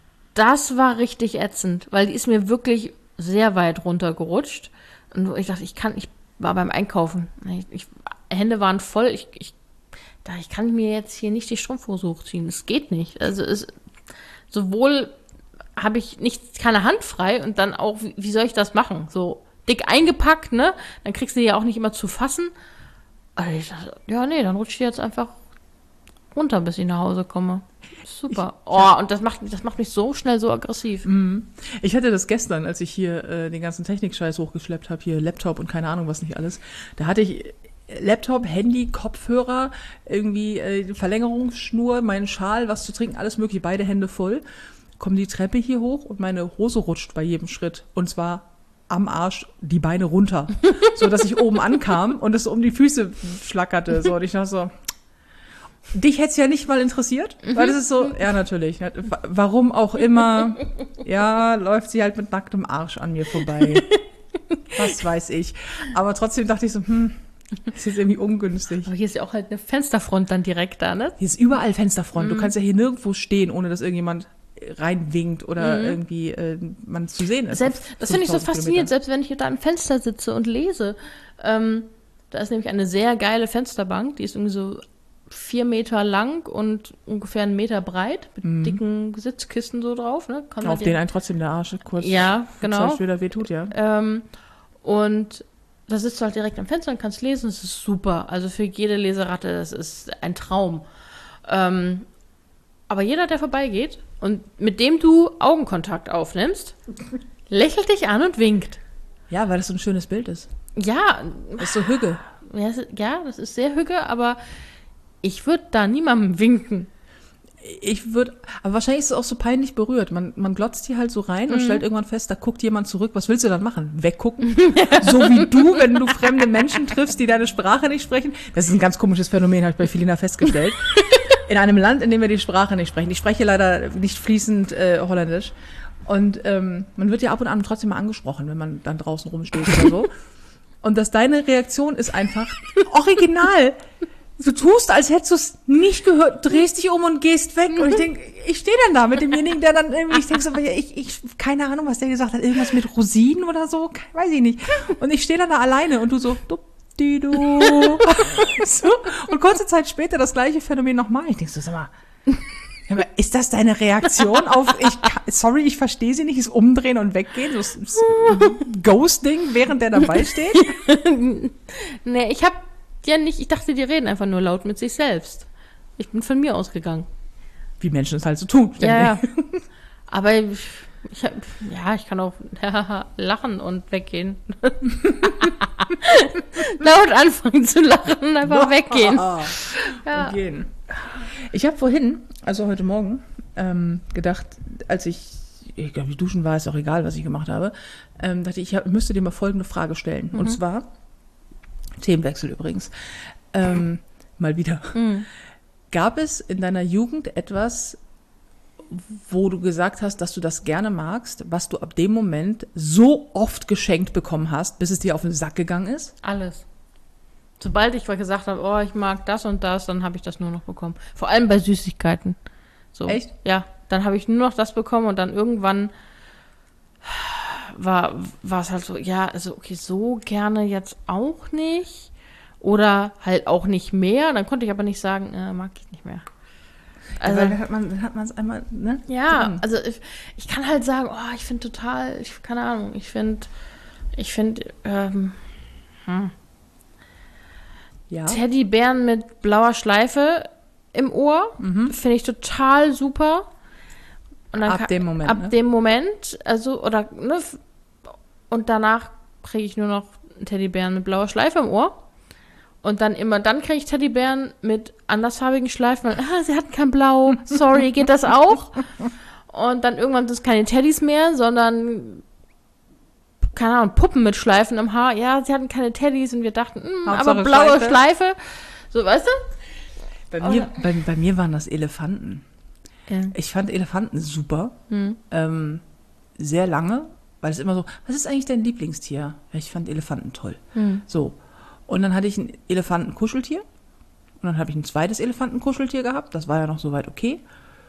das war richtig ätzend, weil die ist mir wirklich sehr weit runter gerutscht. Und ich dachte, ich kann, ich war beim Einkaufen. Ich, ich, Hände waren voll. Ich, ich dachte, ich kann mir jetzt hier nicht die Strumpfhose hochziehen. Das geht nicht. Also es, sowohl habe ich nicht, keine Hand frei und dann auch, wie, wie soll ich das machen? So dick eingepackt, ne? Dann kriegst du die ja auch nicht immer zu fassen. Also ich dachte, ja, nee, dann rutscht die jetzt einfach runter, bis ich nach Hause komme. Super. Oh, und das macht, das macht mich so schnell so aggressiv. Ich hatte das gestern, als ich hier äh, den ganzen Technikscheiß hochgeschleppt habe, hier Laptop und keine Ahnung was nicht alles. Da hatte ich Laptop, Handy, Kopfhörer, irgendwie äh, Verlängerungsschnur, meinen Schal, was zu trinken, alles mögliche, beide Hände voll. Kommen die Treppe hier hoch und meine Hose rutscht bei jedem Schritt. Und zwar am Arsch die Beine runter. So, dass ich oben ankam und es um die Füße schlackerte. So, und ich dachte so, dich hätte es ja nicht mal interessiert, weil das ist so, ja natürlich, ne, wa- warum auch immer, ja, läuft sie halt mit nacktem Arsch an mir vorbei. Was weiß ich. Aber trotzdem dachte ich so, hm, das ist jetzt irgendwie ungünstig. Aber hier ist ja auch halt eine Fensterfront dann direkt da, ne? Hier ist überall Fensterfront. Du kannst ja hier nirgendwo stehen, ohne dass irgendjemand reinwinkt oder irgendwie äh, man zu sehen ist. Selbst, auf das finde ich so fünftausend faszinierend, Kilometern. selbst wenn ich hier da am Fenster sitze und lese. Ähm, da ist nämlich eine sehr geile Fensterbank, die ist irgendwie so vier Meter lang und ungefähr einen Meter breit, mit dicken Sitzkissen so drauf. Ne? Kann man Auf den- den einen trotzdem der Arsch kurz Ja, genau. zwei wieder wehtut, ja. Ähm, und da sitzt du halt direkt am Fenster und kannst lesen. Das ist super. Also für jede Leseratte, das ist ein Traum. Ähm, aber jeder, der vorbeigeht und mit dem du Augenkontakt aufnimmst, lächelt dich an und winkt. Ja, weil das so ein schönes Bild ist. Ja, Das ist so Hügge. ja, es- ja, das ist sehr hügge, aber ich würde da niemandem winken. Ich würde, aber wahrscheinlich ist es auch so peinlich berührt. Man, man glotzt hier halt so rein und stellt irgendwann fest, da guckt jemand zurück. Was willst du dann machen? Weggucken? So wie du, wenn du fremde Menschen triffst, die deine Sprache nicht sprechen. Das ist ein ganz komisches Phänomen, habe ich bei Felina festgestellt. In einem Land, in dem wir die Sprache nicht sprechen. Ich spreche leider nicht fließend äh, Holländisch. Und ähm, man wird ja ab und an trotzdem mal angesprochen, wenn man dann draußen rumsteht oder so. Und dass deine Reaktion ist einfach original. Du tust, als hättest du es nicht gehört, drehst dich um und gehst weg. Und ich denke, ich stehe dann da mit demjenigen, der dann irgendwie, ich denke so, ich, ich, keine Ahnung, was der gesagt hat, irgendwas mit Rosinen oder so, weiß ich nicht. Und ich stehe dann da alleine und du so, dupp, die du. So. Und kurze Zeit später das gleiche Phänomen nochmal. Ich denke so, sag mal, ja, aber ist das deine Reaktion auf, ich, kann- sorry, ich verstehe sie nicht, ist umdrehen und weggehen, so s- s- Ghosting, während der dabei steht? Nee, ich hab ja nicht, ich dachte, die reden einfach nur laut mit sich selbst. Ich bin von mir ausgegangen. Wie Menschen es halt so tun. Ja, ja. Aber ich, ich hab, ja, ich kann auch lachen und weggehen. Laut anfangen zu lachen und einfach weggehen. Ja. Und gehen. Ich habe vorhin, also heute Morgen, ähm, gedacht, als ich, ich glaube, duschen war, ist auch egal, was ich gemacht habe, ähm, dachte ich, ich hab, müsste dir mal folgende Frage stellen. Und zwar, Themenwechsel übrigens, ähm, mal wieder. Gab es in deiner Jugend etwas, wo du gesagt hast, dass du das gerne magst, was du ab dem Moment so oft geschenkt bekommen hast, bis es dir auf den Sack gegangen ist? Alles. Sobald ich mal gesagt habe, oh, ich mag das und das, dann habe ich das nur noch bekommen. Vor allem bei Süßigkeiten. So. Echt? Ja, dann habe ich nur noch das bekommen und dann irgendwann war war es halt so, ja, also okay, so gerne jetzt auch nicht oder halt auch nicht mehr. Dann konnte ich aber nicht sagen, äh, mag ich nicht mehr. Also, Also weil dann hat man, dann hat man es einmal, ne? ja, drin. also ich, ich kann halt sagen, oh, ich finde total, ich keine Ahnung, ich finde, ich finde, ähm, hm. Ja. Teddybären mit blauer Schleife im Ohr. Mhm. Finde ich total super. Und dann ab kann, dem Moment. Ab ne? dem Moment, also, oder, ne, und danach kriege ich nur noch Teddybären mit blauer Schleife im Ohr. Und dann immer, dann kriege ich Teddybären mit andersfarbigen Schleifen. Ah, sie hatten kein Blau. Sorry, geht das auch? Und dann irgendwann sind es keine Teddys mehr, sondern, keine Ahnung, Puppen mit Schleifen im Haar. Ja, sie hatten keine Teddys und wir dachten, mh, aber blaue Schleife. Schleife. So, weißt du? Bei mir, bei, bei mir waren das Elefanten. Ja. Ich fand Elefanten super. Mhm. Ähm, sehr lange, weil es immer so, was ist eigentlich dein Lieblingstier? Ja, ich fand Elefanten toll. Mhm. So. Und dann hatte ich ein Elefantenkuscheltier. Und dann habe ich ein zweites Elefantenkuscheltier gehabt. Das war ja noch soweit okay.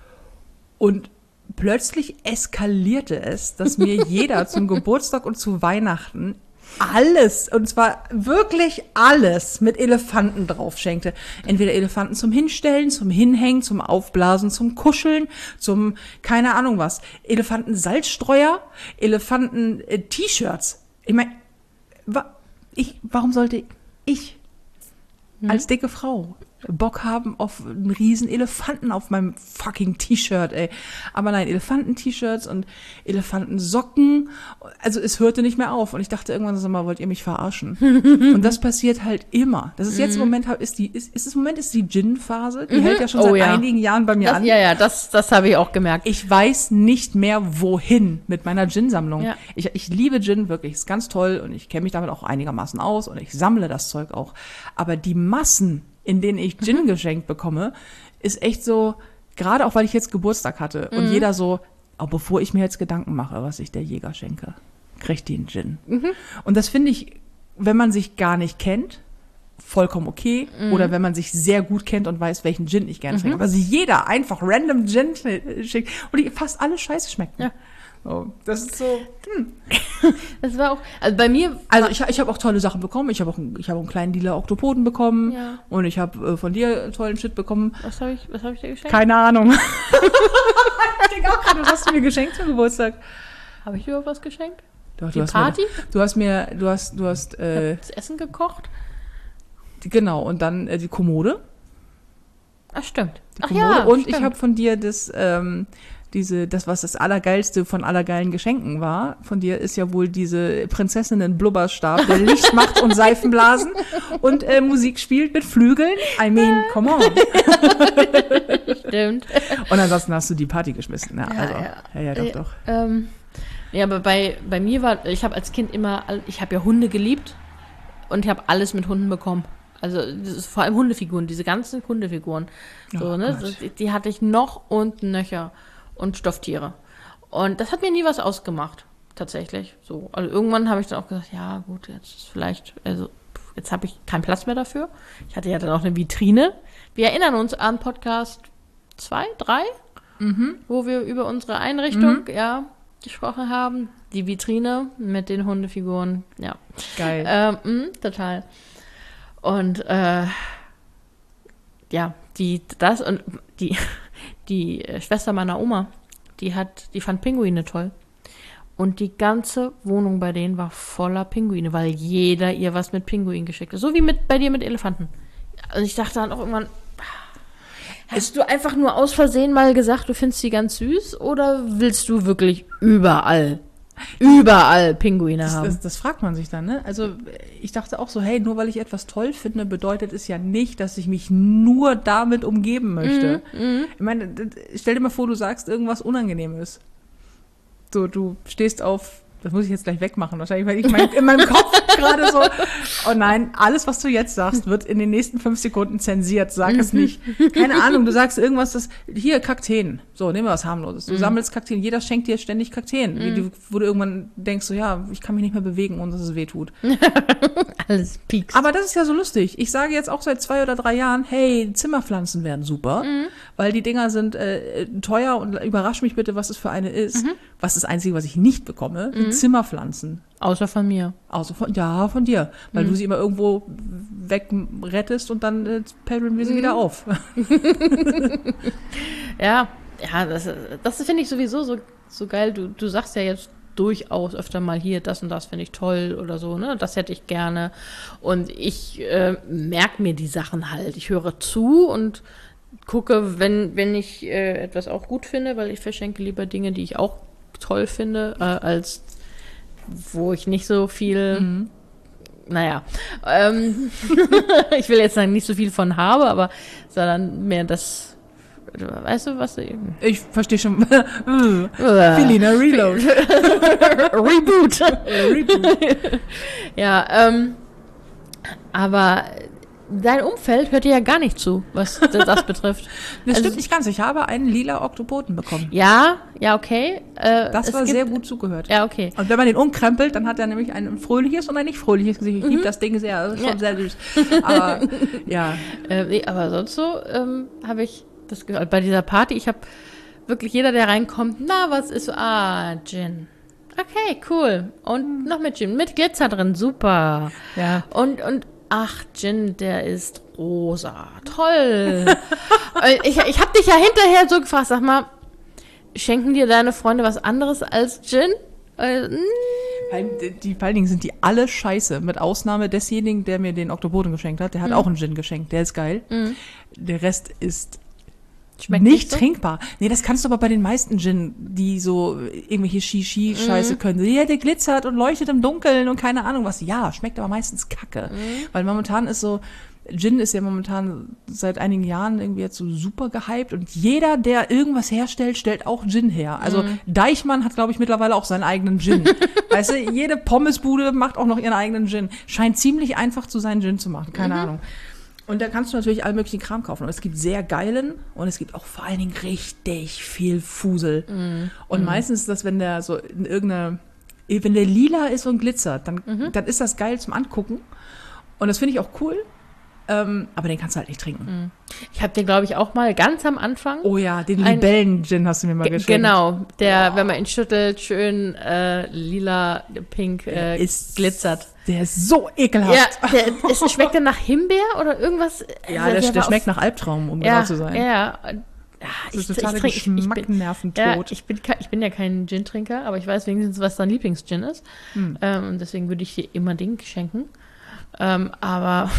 Und plötzlich eskalierte es, dass mir jeder zum Geburtstag und zu Weihnachten alles, und zwar wirklich alles, mit Elefanten drauf schenkte. Entweder Elefanten zum Hinstellen, zum Hinhängen, zum Aufblasen, zum Kuscheln, zum keine Ahnung was. Elefanten-Salzstreuer, Elefanten-T-Shirts. Ich meine, wa- ich, warum sollte ich hm. als dicke Frau Bock haben auf einen riesen Elefanten auf meinem fucking T-Shirt, ey. Aber nein, Elefanten-T-Shirts und Elefantensocken. Also es hörte nicht mehr auf. Und ich dachte irgendwann, sag mal, wollt ihr mich verarschen? Und das passiert halt immer. Das ist jetzt im Moment, ist die, ist, ist es im Moment ist die Gin-Phase. Die mhm. hält ja schon seit oh, ja. einigen Jahren bei mir das, an. Ja, ja, das, das habe ich auch gemerkt. Ich weiß nicht mehr, wohin mit meiner Gin-Sammlung. Ja. Ich, ich liebe Gin wirklich. Ist ganz toll und ich kenne mich damit auch einigermaßen aus und ich sammle das Zeug auch. Aber die Massen, in denen ich Gin mhm. geschenkt bekomme, ist echt so, gerade auch, weil ich jetzt Geburtstag hatte und mhm. jeder so, oh, bevor ich mir jetzt Gedanken mache, was ich der Jäger schenke, kriegt die einen Gin. Mhm. Und das finde ich, wenn man sich gar nicht kennt, vollkommen okay. Mhm. Oder wenn man sich sehr gut kennt und weiß, welchen Gin ich gerne mhm. schenke. Aber sich jeder einfach random Gin schickt und die fast alle scheiße schmecken. Ja. Oh, das ist so. Hm. Das war auch. Also bei mir. Also ich, ich habe auch tolle Sachen bekommen. Ich habe auch, einen, ich habe einen kleinen Dealer Oktopoden bekommen. Ja. Und ich habe äh, von dir tollen Shit bekommen. Was habe ich, was habe ich dir geschenkt? Keine Ahnung. Ich denke auch gerade, was hast du mir geschenkt zum Geburtstag? Habe ich dir überhaupt was geschenkt? Doch, die du hast Party? Mir, du hast mir, du hast, du hast. Äh, ich hab das Essen gekocht. Die, genau. Und dann äh, die Kommode. Ach stimmt. Die Ach Kommode. Ja, und stimmt. ich habe von dir das. Ähm, Diese, das, was das Allergeilste von allergeilen Geschenken war, von dir ist ja wohl diese Prinzessinnen-Blubberstab, der Licht macht und Seifenblasen und äh, Musik spielt mit Flügeln. I mean, come on. Stimmt. Und ansonsten hast du die Party geschmissen. Ja, ja, also, ja. ja, ja, doch, äh, doch. Ähm, ja, aber bei, bei mir war, ich habe als Kind immer, ich habe ja Hunde geliebt und ich habe alles mit Hunden bekommen. Also das ist vor allem Hundefiguren, diese ganzen Hundefiguren. So, oh, ne? Die, die hatte ich noch und nöcher. Und Stofftiere. Und das hat mir nie was ausgemacht, tatsächlich. So, also irgendwann habe ich dann auch gesagt, ja gut, jetzt ist vielleicht, also jetzt habe ich keinen Platz mehr dafür. Ich hatte ja dann auch eine Vitrine. Wir erinnern uns an Podcast zwei, drei, mhm. wo wir über unsere Einrichtung, mhm. ja, gesprochen haben. Die Vitrine mit den Hundefiguren, ja. Geil. Ähm, mh, total. Und äh, ja, die, das und die Die Schwester meiner Oma, die hat, die fand Pinguine toll. Und die ganze Wohnung bei denen war voller Pinguine, weil jeder ihr was mit Pinguinen geschickt hat. So wie mit, bei dir mit Elefanten. Und ich dachte dann auch irgendwann, hast du einfach nur aus Versehen mal gesagt, du findest die ganz süß? Oder willst du wirklich überall, überall Pinguine das, haben? Das, das fragt man sich dann, ne? Also ich dachte auch so, hey, nur weil ich etwas toll finde, bedeutet es ja nicht, dass ich mich nur damit umgeben möchte. Mhm, ich meine, stell dir mal vor, du sagst irgendwas Unangenehmes. So, du stehst auf, das muss ich jetzt gleich wegmachen wahrscheinlich, weil ich mein, in meinem Kopf gerade so, oh nein, alles, was du jetzt sagst, wird in den nächsten fünf Sekunden zensiert, sag es nicht. Keine Ahnung, du sagst irgendwas, das, hier, Kakteen. So, nehmen wir was harmloses. Du mhm. sammelst Kakteen, jeder schenkt dir ständig Kakteen. Mhm. Wie, wo du irgendwann denkst, so, ja, ich kann mich nicht mehr bewegen, ohne dass es weh tut. Alles piekst. Aber das ist ja so lustig. Ich sage jetzt auch seit zwei oder drei Jahren, hey, Zimmerpflanzen wären super, mhm. weil die Dinger sind äh, teuer und überrasch mich bitte, was es für eine ist. Mhm. Was ist das Einzige, was ich nicht bekomme, sind mhm. Zimmerpflanzen. Außer von mir. Außer von, ja, von dir. Weil mhm. du sie immer irgendwo wegrettest und dann äh, paddeln wir sie mhm. wieder auf. Ja, ja, das, das finde ich sowieso so, so geil. Du, du sagst ja jetzt durchaus öfter mal hier, das und das finde ich toll oder so, ne? Das hätte ich gerne. Und ich äh, merke mir die Sachen halt. Ich höre zu und gucke, wenn, wenn ich äh, etwas auch gut finde, weil ich verschenke lieber Dinge, die ich auch toll finde, äh, als wo ich nicht so viel, mhm. naja, ähm, ich will jetzt sagen, nicht so viel von habe, aber sondern mehr das, weißt du, was du eben... Ich verstehe schon. Felina, Reload. Reboot. Reboot. Ja, ähm, aber dein Umfeld hört dir ja gar nicht zu, was das betrifft. Das also, stimmt nicht ganz. Ich habe einen lila Oktopoden bekommen. Ja, ja, okay. Äh, das war gibt, sehr gut zugehört. Ja, okay. Und wenn man den umkrempelt, dann hat er nämlich ein fröhliches und ein nicht fröhliches Gesicht. Ich mhm. liebe das Ding sehr. Das ist schon ja. sehr süß. Aber, ja. Äh, nee, aber sonst so ähm, habe ich das gehört. Bei dieser Party, ich habe wirklich jeder, der reinkommt, na, was ist so? Ah, Gin. Okay, cool. Und noch mit Gin. Mit Glitzer drin. Super. Ja. Und, und ach, Gin, der ist rosa. Toll. ich ich habe dich ja hinterher so gefragt, sag mal, schenken dir deine Freunde was anderes als Gin? Äh, die, vor allen Dingen sind die alle scheiße, mit Ausnahme desjenigen, der mir den Oktopoden geschenkt hat. Der hat mhm. auch einen Gin geschenkt, der ist geil. Mhm. Der Rest ist Schmeckt nicht, nicht so? trinkbar. Nee, das kannst du aber bei den meisten Gin, die so irgendwelche Shishi-Scheiße mhm. können. Ja, der glitzert und leuchtet im Dunkeln und keine Ahnung was. Ja, schmeckt aber meistens kacke. Mhm. Weil momentan ist so, Gin ist ja momentan seit einigen Jahren irgendwie jetzt so super gehypt und jeder, der irgendwas herstellt, stellt auch Gin her. Also mhm. Deichmann hat, glaube ich, mittlerweile auch seinen eigenen Gin. Weißt du, jede Pommesbude macht auch noch ihren eigenen Gin. Scheint ziemlich einfach zu sein, Gin zu machen. Keine mhm. Ahnung. Und da kannst du natürlich all möglichen Kram kaufen. Und es gibt sehr geilen und es gibt auch vor allen Dingen richtig viel Fusel. Mm. Und mm. meistens ist das, wenn der so in irgendeine, wenn der lila ist und glitzert, dann, mm-hmm. dann ist das geil zum Angucken. Und das finde ich auch cool. Ähm, aber den kannst du halt nicht trinken. Mm. Ich habe dir, glaube ich, auch mal ganz am Anfang... Oh ja, den Libellen-Gin hast du mir mal g- geschenkt. Genau, der, oh. wenn man ihn schüttelt, schön äh, lila, pink äh, ist, glitzert. Der ist so ekelhaft. Ja, der, ist, schmeckt der nach Himbeer oder irgendwas? Ja, der, der, der schmeckt nach Albtraum, um ja, genau zu sein. Ja, ja. Das ist total Geschmacknerventod. Ja, ich, bin, ich bin ja kein Gin-Trinker, aber ich weiß wenigstens, was dein Lieblings-Gin ist. Hm. Ähm, und deswegen würde ich dir immer den schenken. Ähm, aber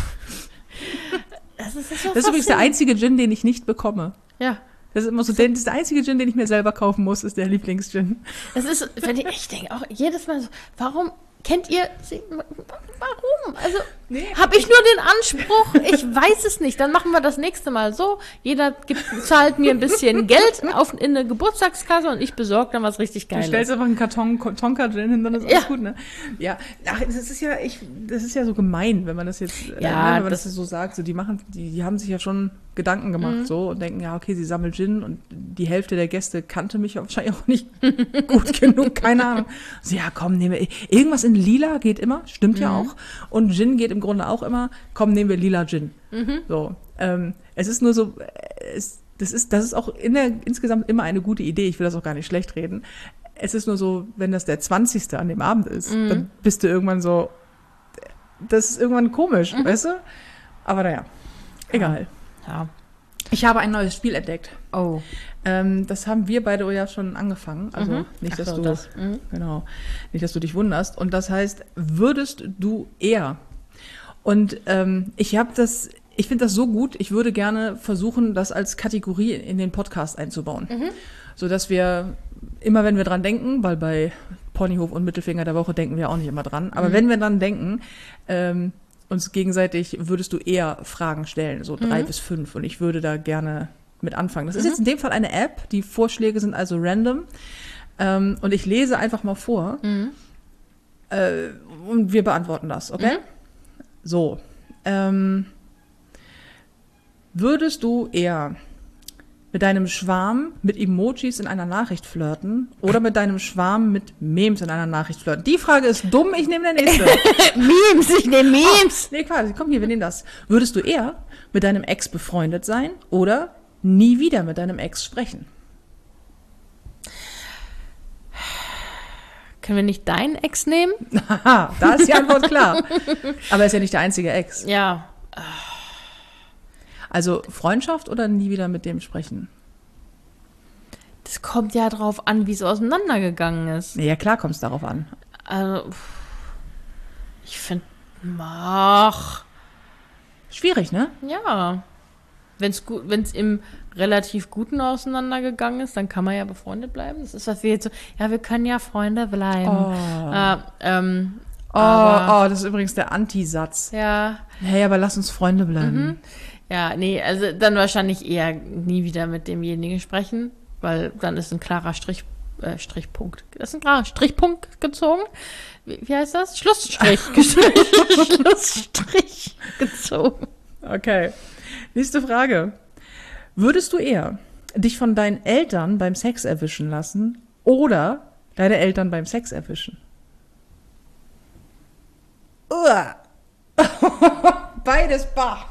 das ist, das, das ist übrigens der einzige Gin, den ich nicht bekomme. Ja. Das ist immer so, der, das ist der einzige Gin, den ich mir selber kaufen muss, ist der Lieblings-Gin. Das ist, wenn ich, ich denke auch jedes Mal so, warum kennt ihr sie, warum? Also nee, habe ich nur den Anspruch, ich weiß es nicht. Dann machen wir das nächste Mal so. Jeder gibt, zahlt mir ein bisschen Geld auf, in eine Geburtstagskasse und ich besorge dann was richtig Geiles. Du stellst einfach einen Karton Tonka-Gin hin, dann ist alles ja. gut, ne? Ja, ach, das ist ja, ich, das ist ja so gemein, wenn man das jetzt, ja, äh, wenn man das, das so sagt. So, die machen, die, die haben sich ja schon Gedanken gemacht mhm. so und denken, ja, okay, sie sammelt Gin und die Hälfte der Gäste kannte mich wahrscheinlich auch nicht gut genug, keine Ahnung. So, ja, komm, nehmen wir, irgendwas in Lila geht immer, stimmt mhm. ja auch. Und Gin geht im Grunde auch immer, komm, nehmen wir lila Gin. Mhm. So, ähm, es ist nur so, es, das ist, das ist auch in der, insgesamt immer eine gute Idee, ich will das auch gar nicht schlecht reden. Es ist nur so, wenn das der zwanzigste an dem Abend ist, mhm. dann bist du irgendwann so, das ist irgendwann komisch, mhm. weißt du? Aber naja, egal. Ja. Ich habe ein neues Spiel entdeckt. Oh. Ähm, das haben wir beide ja schon angefangen. Also mhm. nicht, dass Ach so, du das. Mhm. genau, nicht, dass du dich wunderst. Und das heißt, würdest du eher? Und ähm, ich habe das, ich finde das so gut. Ich würde gerne versuchen, das als Kategorie in den Podcast einzubauen, mhm. so dass wir immer, wenn wir dran denken, weil bei Ponyhof und Mittelfinger der Woche denken wir auch nicht immer dran, aber mhm. wenn wir dran denken. Ähm, uns gegenseitig würdest du eher Fragen stellen, so drei mhm. bis fünf. Und ich würde da gerne mit anfangen. Das ist mhm. jetzt in dem Fall eine App. Die Vorschläge sind also random. Ähm, und ich lese einfach mal vor. Mhm. Äh, und wir beantworten das, okay? Mhm. So. Ähm, würdest du eher mit deinem Schwarm mit Emojis in einer Nachricht flirten oder mit deinem Schwarm mit Memes in einer Nachricht flirten? Die Frage ist dumm, ich nehme der nächste. Memes, ich nehme Memes. Oh, nee, quasi, komm hier, wir nehmen das. Würdest du eher mit deinem Ex befreundet sein oder nie wieder mit deinem Ex sprechen? Können wir nicht deinen Ex nehmen? Haha, da ist die Antwort klar. Aber er ist ja nicht der einzige Ex. Ja. Also Freundschaft oder nie wieder mit dem sprechen? Das kommt ja drauf an, wie es auseinandergegangen ist. Ja, klar kommt es darauf an. Also, ich finde, ach. Schwierig, ne? Ja. Wenn es gut, wenn es im relativ Guten auseinandergegangen ist, dann kann man ja befreundet bleiben. Das ist, was wir jetzt so, ja, wir können ja Freunde bleiben. Oh, Äh, ähm, oh, aber, oh das ist übrigens der Antisatz. ja, Hey, aber lass uns Freunde bleiben. Mhm. ja, nee, also dann wahrscheinlich eher nie wieder mit demjenigen sprechen, weil dann ist ein klarer Strich, äh, Strichpunkt. Das ist ein klarer Strichpunkt gezogen. Wie, wie heißt das? Schlussstrich. Schlussstrich gezogen. Okay. Nächste Frage. Würdest du eher dich von deinen Eltern beim Sex erwischen lassen oder deine Eltern beim Sex erwischen? Uah. Beides bah.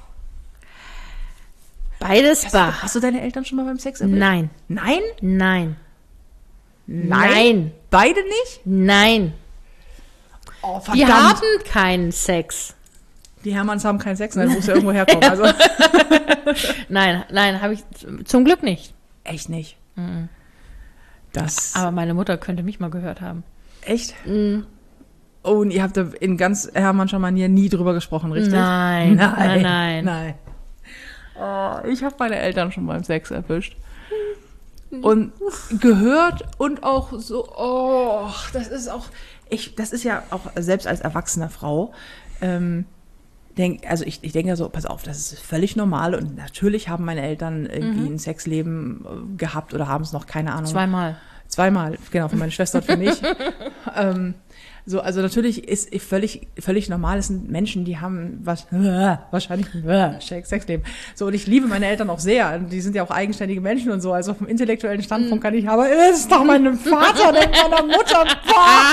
Beides Hast, bah. du, hast du deine Eltern schon mal beim Sex erwischt? Nein. Nein? Nein. Nein? Nein. Beide nicht? Nein. Oh, Die verdammt. haben keinen Sex. Die Hermanns haben keinen Sex, dann muss ja irgendwo herkommen. Also. Nein, nein, habe ich zum Glück nicht. Echt nicht. Mhm. Das. Aber meine Mutter könnte mich mal gehört haben. Echt? Mhm. Oh, und ihr habt da in ganz Hermannscher Manier nie drüber gesprochen, richtig? Nein, nein, nein, nein. nein. Oh, ich habe meine Eltern schon beim Sex erwischt. Und gehört und auch so, oh, das ist auch, ich, das ist ja auch selbst als erwachsene Frau, ähm, denk, also ich, ich denke ja so, pass auf, das ist völlig normal und natürlich haben meine Eltern irgendwie Mhm. ein Sexleben äh, gehabt oder haben es noch, keine Ahnung. Zweimal. Zweimal, genau, für meine Schwester und für mich. ähm, so, also natürlich ist völlig, völlig normal, es sind Menschen, die haben was, äh, wahrscheinlich äh, Sexleben. So, und ich liebe meine Eltern auch sehr. Die sind ja auch eigenständige Menschen und so. Also vom intellektuellen Standpunkt kann ich, aber es ist doch meinem Vater, nicht meiner Mutter. Boah.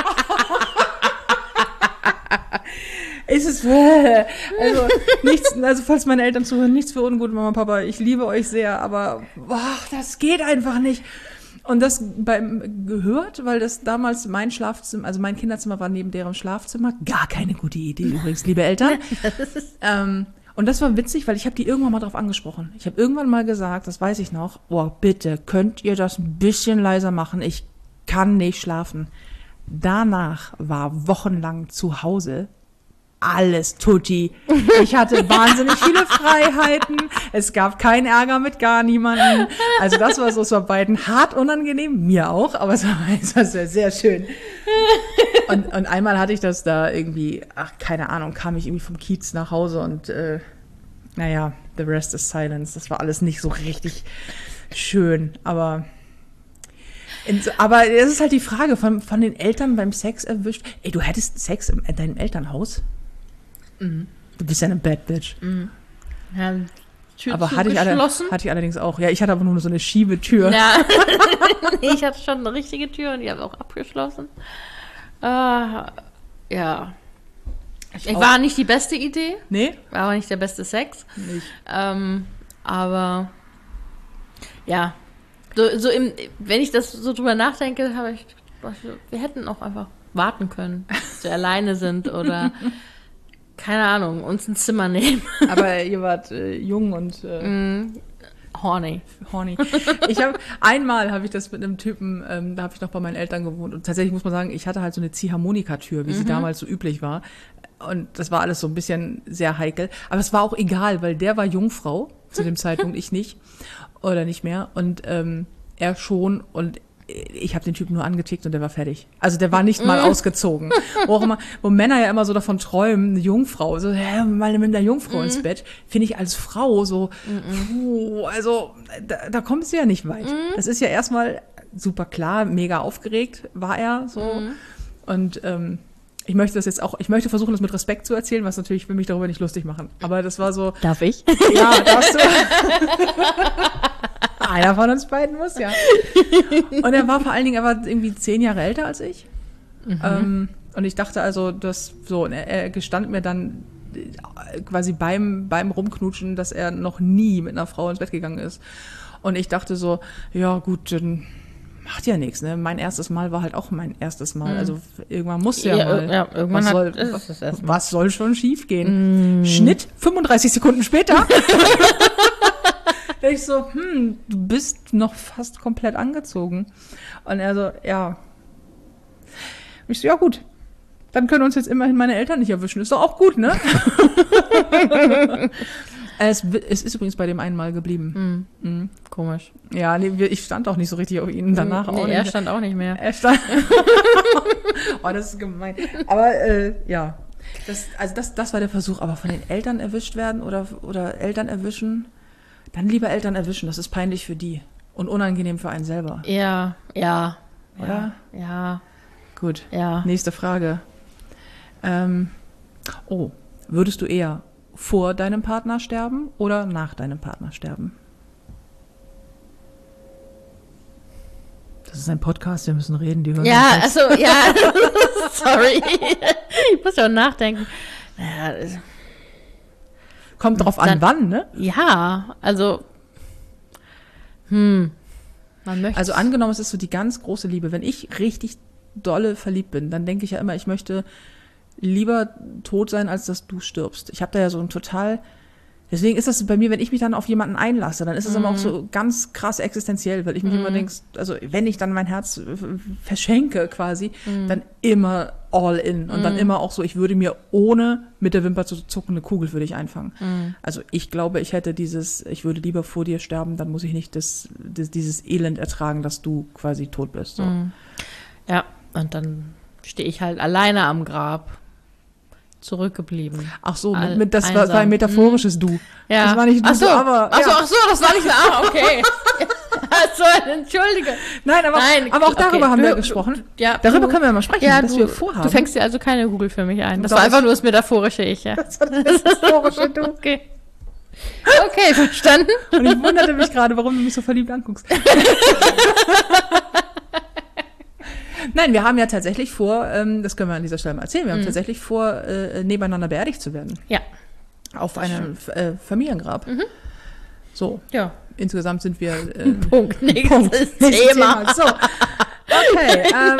Ist es, äh, also nichts, also falls meine Eltern zuhören, nichts für ungut, Mama, Papa, ich liebe euch sehr, aber boah, das geht einfach nicht. Und das beim gehört, weil das damals mein Schlafzimmer, also mein Kinderzimmer war neben deren Schlafzimmer. Gar keine gute Idee übrigens, liebe Eltern. ähm, und das war witzig, weil ich habe die irgendwann mal drauf angesprochen. Ich habe irgendwann mal gesagt, das weiß ich noch, oh, bitte, könnt ihr das ein bisschen leiser machen? Ich kann nicht schlafen. Danach war wochenlang zu Hause alles tutti. Ich hatte wahnsinnig viele Freiheiten. Es gab keinen Ärger mit gar niemanden. Also das war so, es war beiden hart unangenehm, mir auch, aber es war, es war sehr, sehr schön. Und, und einmal hatte ich das da irgendwie, ach, keine Ahnung, kam ich irgendwie vom Kiez nach Hause und äh, naja, the rest is silence. Das war alles nicht so richtig schön, aber in, aber es ist halt die Frage, von, von den Eltern beim Sex erwischt. Ey, du hättest Sex in deinem Elternhaus? Mhm. Du bist ja eine Bad Bitch. Mhm. Ja, Tür aber hatte ich, alle, hatte ich allerdings auch. Ja, ich hatte aber nur so eine Schiebetür. Ja. Ich hatte schon eine richtige Tür und die habe ich auch abgeschlossen. Äh, ja. Ich, ich auch. war nicht die beste Idee. Nee? War auch nicht der beste Sex. Nicht. Ähm, aber ja. So, so im, wenn ich das so drüber nachdenke, habe ich, wir hätten auch einfach warten können, bis wir alleine sind oder keine Ahnung, uns ein Zimmer nehmen. Aber ihr wart äh, jung und äh, mm, horny. horny. Ich habe einmal habe ich das mit einem Typen, ähm, da habe ich noch bei meinen Eltern gewohnt und tatsächlich muss man sagen, ich hatte halt so eine Ziehharmonika-Tür, wie mhm. sie damals so üblich war. Und das war alles so ein bisschen sehr heikel. Aber es war auch egal, weil der war Jungfrau zu dem Zeitpunkt, ich nicht. Oder nicht mehr. Und ähm, er schon. Und ich habe den Typen nur angetickt und der war fertig. Also der war nicht mal ausgezogen. Wo auch immer, wo Männer ja immer so davon träumen, eine Jungfrau, so, hä, mal mit einer Jungfrau ins Bett, finde ich als Frau so, puh, also da, da kommst du ja nicht weit. Das ist ja erstmal super klar, mega aufgeregt war er so. Und ähm, ich möchte das jetzt auch, ich möchte versuchen, das mit Respekt zu erzählen, was natürlich, ich will mich darüber nicht lustig machen. Aber das war so. Darf ich? Ja, darfst du. Einer von uns beiden muss, ja. Und er war vor allen Dingen, er war irgendwie zehn Jahre älter als ich. Mhm. Ähm, und ich dachte also, dass so, und er, er gestand mir dann quasi beim, beim Rumknutschen, dass er noch nie mit einer Frau ins Bett gegangen ist. Und ich dachte so, ja gut, dann macht ja nichts, ne? Mein erstes Mal war halt auch mein erstes Mal. Mhm. Also irgendwann muss ja, ja mal. Ja, irgendwann was, soll, hat, ist es das was soll schon schief gehen? Mhm. Schnitt, fünfunddreißig Sekunden später. Ich so, hm, du bist noch fast komplett angezogen. Und er so, ja. Ich so, ja gut. Dann können uns jetzt immerhin meine Eltern nicht erwischen. Ist doch auch gut, ne? es, es ist übrigens bei dem einen Mal geblieben. Mhm. Mhm. Komisch. Ja, nee, ich stand auch nicht so richtig auf ihn. Danach nee, auch nicht. Er stand auch nicht mehr. Er stand. Oh, das ist gemein. Aber äh, ja. Das, also das, das war der Versuch. Aber von den Eltern erwischt werden oder, oder Eltern erwischen, dann lieber Eltern erwischen. Das ist peinlich für die. Und unangenehm für einen selber. Ja, ja. Oder? Ja. ja. Gut. Ja. Nächste Frage. Ähm, oh, würdest du eher vor deinem Partner sterben oder nach deinem Partner sterben? Das ist ein Podcast, wir müssen reden, die hören. Ja, also, ja, sorry. Ich muss ja auch nachdenken. Naja, kommt drauf an, dann, wann, ne? Ja, also, hm, man möchte. Also angenommen, es ist so die ganz große Liebe. Wenn ich richtig dolle verliebt bin, dann denke ich ja immer, ich möchte lieber tot sein, als dass du stirbst. Ich habe da ja so ein total, deswegen ist das bei mir, wenn ich mich dann auf jemanden einlasse, dann ist es mhm. immer auch so ganz krass existenziell, weil ich mich mhm. immer denke, also wenn ich dann mein Herz verschenke quasi, mhm. dann immer all in und mhm. dann immer auch so, ich würde mir ohne mit der Wimper zu zucken eine Kugel für dich einfangen. Mhm. Also ich glaube, ich hätte dieses, ich würde lieber vor dir sterben, dann muss ich nicht das, das dieses Elend ertragen, dass du quasi tot bist. So. Mhm. Ja, und dann stehe ich halt alleine am Grab. Zurückgeblieben. Ach so, mit, mit, das war, war ein metaphorisches Du. Ja. Das war nicht du, ach so, aber... Ach so, ja. ach so, das war nicht... Ah, okay. Achso, entschuldige. Nein, aber, Nein, aber auch darüber okay. haben du, wir gesprochen. Du, ja, darüber du, können wir mal sprechen, ja, dass du, wir vorhaben. Du fängst dir also keine Google für mich ein. Das Doch, war einfach nur das metaphorische Ich, ja. Das war das metaphorische Du. Okay. Okay, verstanden. Und ich wunderte mich gerade, warum du mich so verliebt anguckst. Nein, wir haben ja tatsächlich vor, ähm, das können wir an dieser Stelle mal erzählen, wir haben mhm. tatsächlich vor, äh, nebeneinander beerdigt zu werden. Ja. Auf einem äh, Familiengrab. Mhm. So. Ja. Insgesamt sind wir... Äh, Punkt. Nächstes Punkt. Thema. Nächstes Thema. So. Okay. Ähm,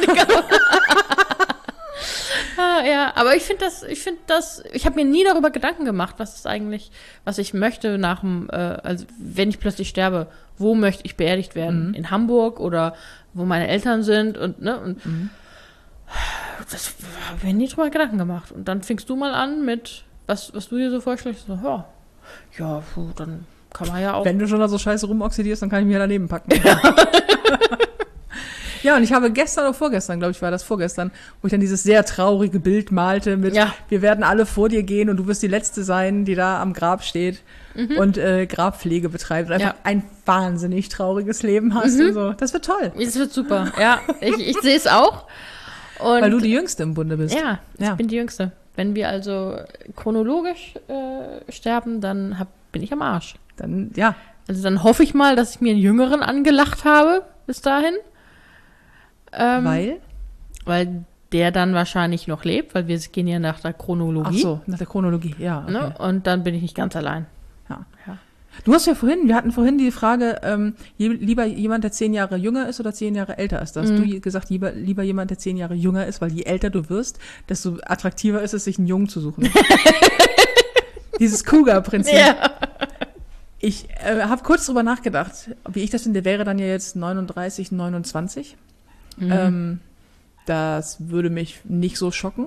ah, ja, aber ich finde das, ich finde das, ich habe mir nie darüber Gedanken gemacht, was ist eigentlich, was ich möchte nach dem, äh, also wenn ich plötzlich sterbe, wo möchte ich beerdigt werden? Mhm. In Hamburg oder wo meine Eltern sind und, ne, und mhm. das habe ich mir nie drüber Gedanken gemacht. Und dann fingst du mal an mit, was, was du dir so vorschlägst, so, ja, ja, puh, dann kann man ja auch. Wenn du schon da so scheiße rumoxidierst, dann kann ich mich ja daneben packen. Ja. Ja, und ich habe gestern oder vorgestern, glaube ich, war das vorgestern, wo ich dann dieses sehr traurige Bild malte mit, ja. wir werden alle vor dir gehen und du wirst die Letzte sein, die da am Grab steht mhm. und äh, Grabpflege betreibt und einfach ja. ein wahnsinnig trauriges Leben hast mhm. und so. Das wird toll. Das wird super. Ja, ich, ich sehe es auch. Und weil du die Jüngste im Bunde bist. Ja, ich ja. bin die Jüngste. Wenn wir also chronologisch äh, sterben, dann hab, bin ich am Arsch. Dann, ja. Also dann hoffe ich mal, dass ich mir einen Jüngeren angelacht habe bis dahin. Ähm, weil? Weil der dann wahrscheinlich noch lebt, weil wir gehen ja nach der Chronologie. Ach so, nach der Chronologie, ja. Okay. Ne? Und dann bin ich nicht ganz allein. Ja. ja. Du hast ja vorhin, wir hatten vorhin die Frage, ähm, lieber jemand, der zehn Jahre jünger ist oder zehn Jahre älter ist. Da hast mhm. du gesagt, lieber, lieber jemand, der zehn Jahre jünger ist, weil je älter du wirst, desto attraktiver ist es, sich einen Jungen zu suchen. Dieses Cougar-Prinzip. Ja. Ich äh, habe kurz drüber nachgedacht, wie ich das finde. Der wäre dann ja jetzt neununddreißig, neunundzwanzig. Mhm. Ähm, das würde mich nicht so schocken.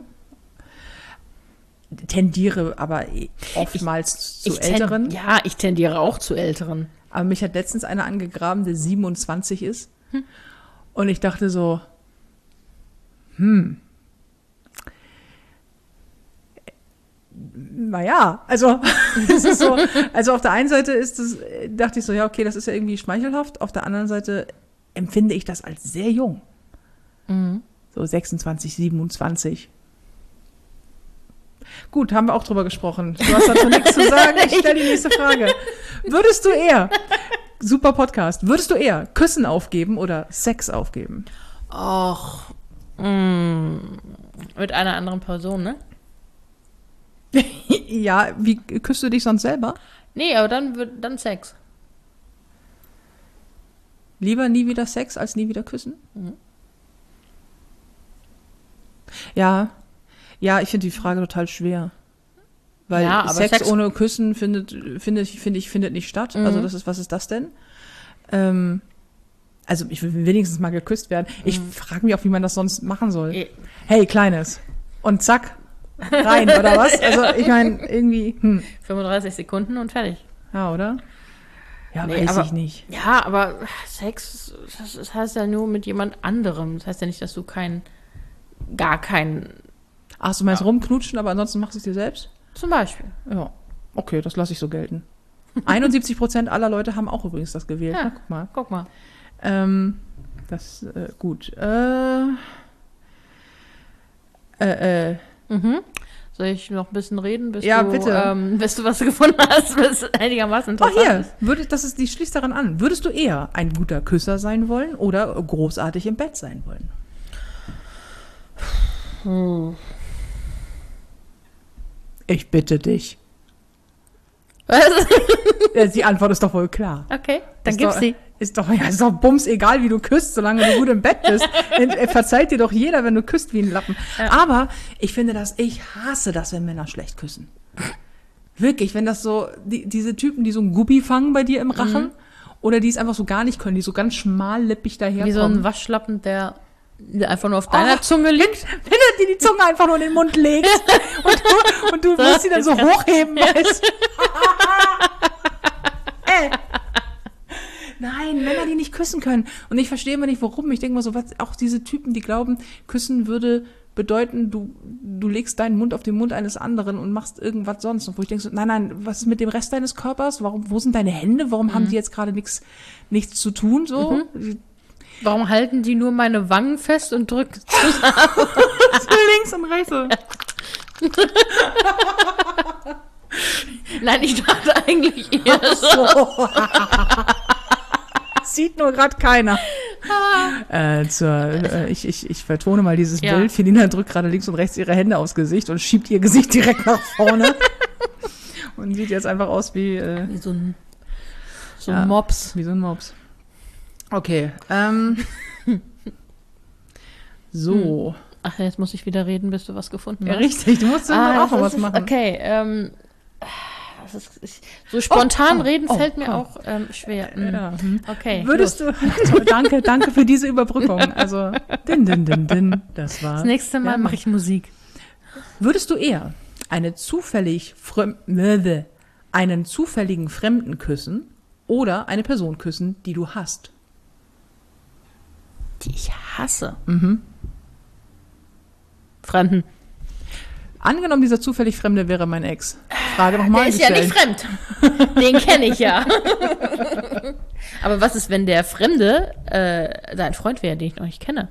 Tendiere aber oftmals ich, zu ich Älteren. Ten, ja, ich tendiere auch zu Älteren. Aber mich hat letztens einer angegraben, der siebenundzwanzig ist. Hm. Und ich dachte so, hm, naja, also, das ist so, also auf der einen Seite ist das, dachte ich so, ja, okay, das ist ja irgendwie schmeichelhaft. Auf der anderen Seite empfinde ich das als sehr jung. Mhm. So sechsundzwanzig, siebenundzwanzig. Gut, haben wir auch drüber gesprochen. Du hast dazu nichts zu sagen. Ich stelle die nächste Frage. Würdest du eher, super Podcast, würdest du eher Küssen aufgeben oder Sex aufgeben? Och, mm, mit einer anderen Person, ne? Ja, wie küsst du dich sonst selber? Nee, aber dann, dann Sex. Lieber nie wieder Sex als nie wieder küssen? Mhm. Ja, ja, ich finde die Frage total schwer. Weil Ja, aber Sex, Sex- ohne Küssen findet, finde ich, finde ich, findet nicht statt. Mhm. Also das ist, was ist das denn? Ähm, also ich will wenigstens mal geküsst werden. Ich Mhm. frage mich auch, wie man das sonst machen soll. Eh. Hey, Kleines. Und zack, rein, oder was? Also ich meine, irgendwie, hm. fünfunddreißig Sekunden und fertig. Ja, oder? Ja, Nee, weiß aber- ich nicht. Ja, aber Sex, das, das heißt ja nur mit jemand anderem. Das heißt ja nicht, dass du kein, gar keinen, Ach, du meinst rumknutschen, aber ansonsten machst du es dir selbst? zum Beispiel. Ja. Okay, das lasse ich so gelten. einundsiebzig Prozent aller Leute haben auch übrigens das gewählt. Ja. Na, guck mal. Guck mal. Ähm, das, äh, gut. Äh, äh, äh, Mhm. Soll ich noch ein bisschen reden, bis, Ja, du, bitte. Ähm, bis du was gefunden hast, bis es einigermaßen oh, interessant hier. ist? Würde, das ist, die schließt daran an. Würdest du eher ein guter Küsser sein wollen oder großartig im Bett sein wollen? Hm. Ich bitte dich. Was? Ja, die Antwort ist doch wohl klar. Okay, dann ist gib's doch, sie. Ist doch, ja, ist doch bums egal, wie du küsst, solange du gut im Bett bist. Äh, Verzeiht dir doch jeder, wenn du küsst wie ein Lappen. Ja. Aber ich finde das, ich hasse das, wenn Männer schlecht küssen. Wirklich, wenn das so, die, diese Typen, die so ein Guppi fangen bei dir im Rachen, oder die es einfach so gar nicht können, die so ganz schmallippig daherkommen. Wie so ein Waschlappen, der einfach nur auf deiner Oh, Zunge liegt. Wenn du dir die Zunge einfach nur in den Mund legst und du, und du So, musst sie dann jetzt so kannst- hochheben, weißt du? Ey. Nein, Männer, die nicht küssen können. Und ich verstehe immer nicht, warum. Ich denke mal so, was, auch diese Typen, die glauben, küssen würde bedeuten, du, du legst deinen Mund auf den Mund eines anderen und machst irgendwas sonst. Und wo ich denke so, nein, nein, was ist mit dem Rest deines Körpers? Warum, wo sind deine Hände? Warum haben die jetzt gerade nichts, nichts zu tun? So? Warum halten die nur meine Wangen fest und drücken zusammen? Links und rechts. So. Nein, ich dachte eigentlich eher so. So. Sieht nur gerade keiner. äh, zur, äh, ich, ich, ich vertone mal dieses Ja. Bild. Felina drückt gerade links und rechts ihre Hände aufs Gesicht und schiebt ihr Gesicht direkt nach vorne. Und sieht jetzt einfach aus wie, äh, Wie so ein, so Ja. ein Mops. wie so ein Mops. Okay. Ähm, so. Ach, jetzt muss ich wieder reden, bis du was gefunden Ja, hast. richtig. Du musst Ah, auch mal das was ist, machen. Okay, ähm, das ist, ich, so spontan Oh, oh, reden oh, fällt mir oh. auch ähm, schwer. Hm. Ja, hm. Okay, Würdest los. du, danke, danke für diese Überbrückung. Also, din, din, din, din, das war. Das nächste Mal Ja, mache ich Musik. Würdest du eher eine zufällig frem- blöde, einen zufälligen Fremden küssen oder eine Person küssen, die du hast? Die ich hasse. Mhm. Fremden. Angenommen, dieser zufällig Fremde wäre mein Ex. Frage nochmal Der ist ja gestellt. nicht fremd. Den kenne ich ja. Aber was ist, wenn der Fremde äh, dein Freund wäre, den ich noch nicht kenne?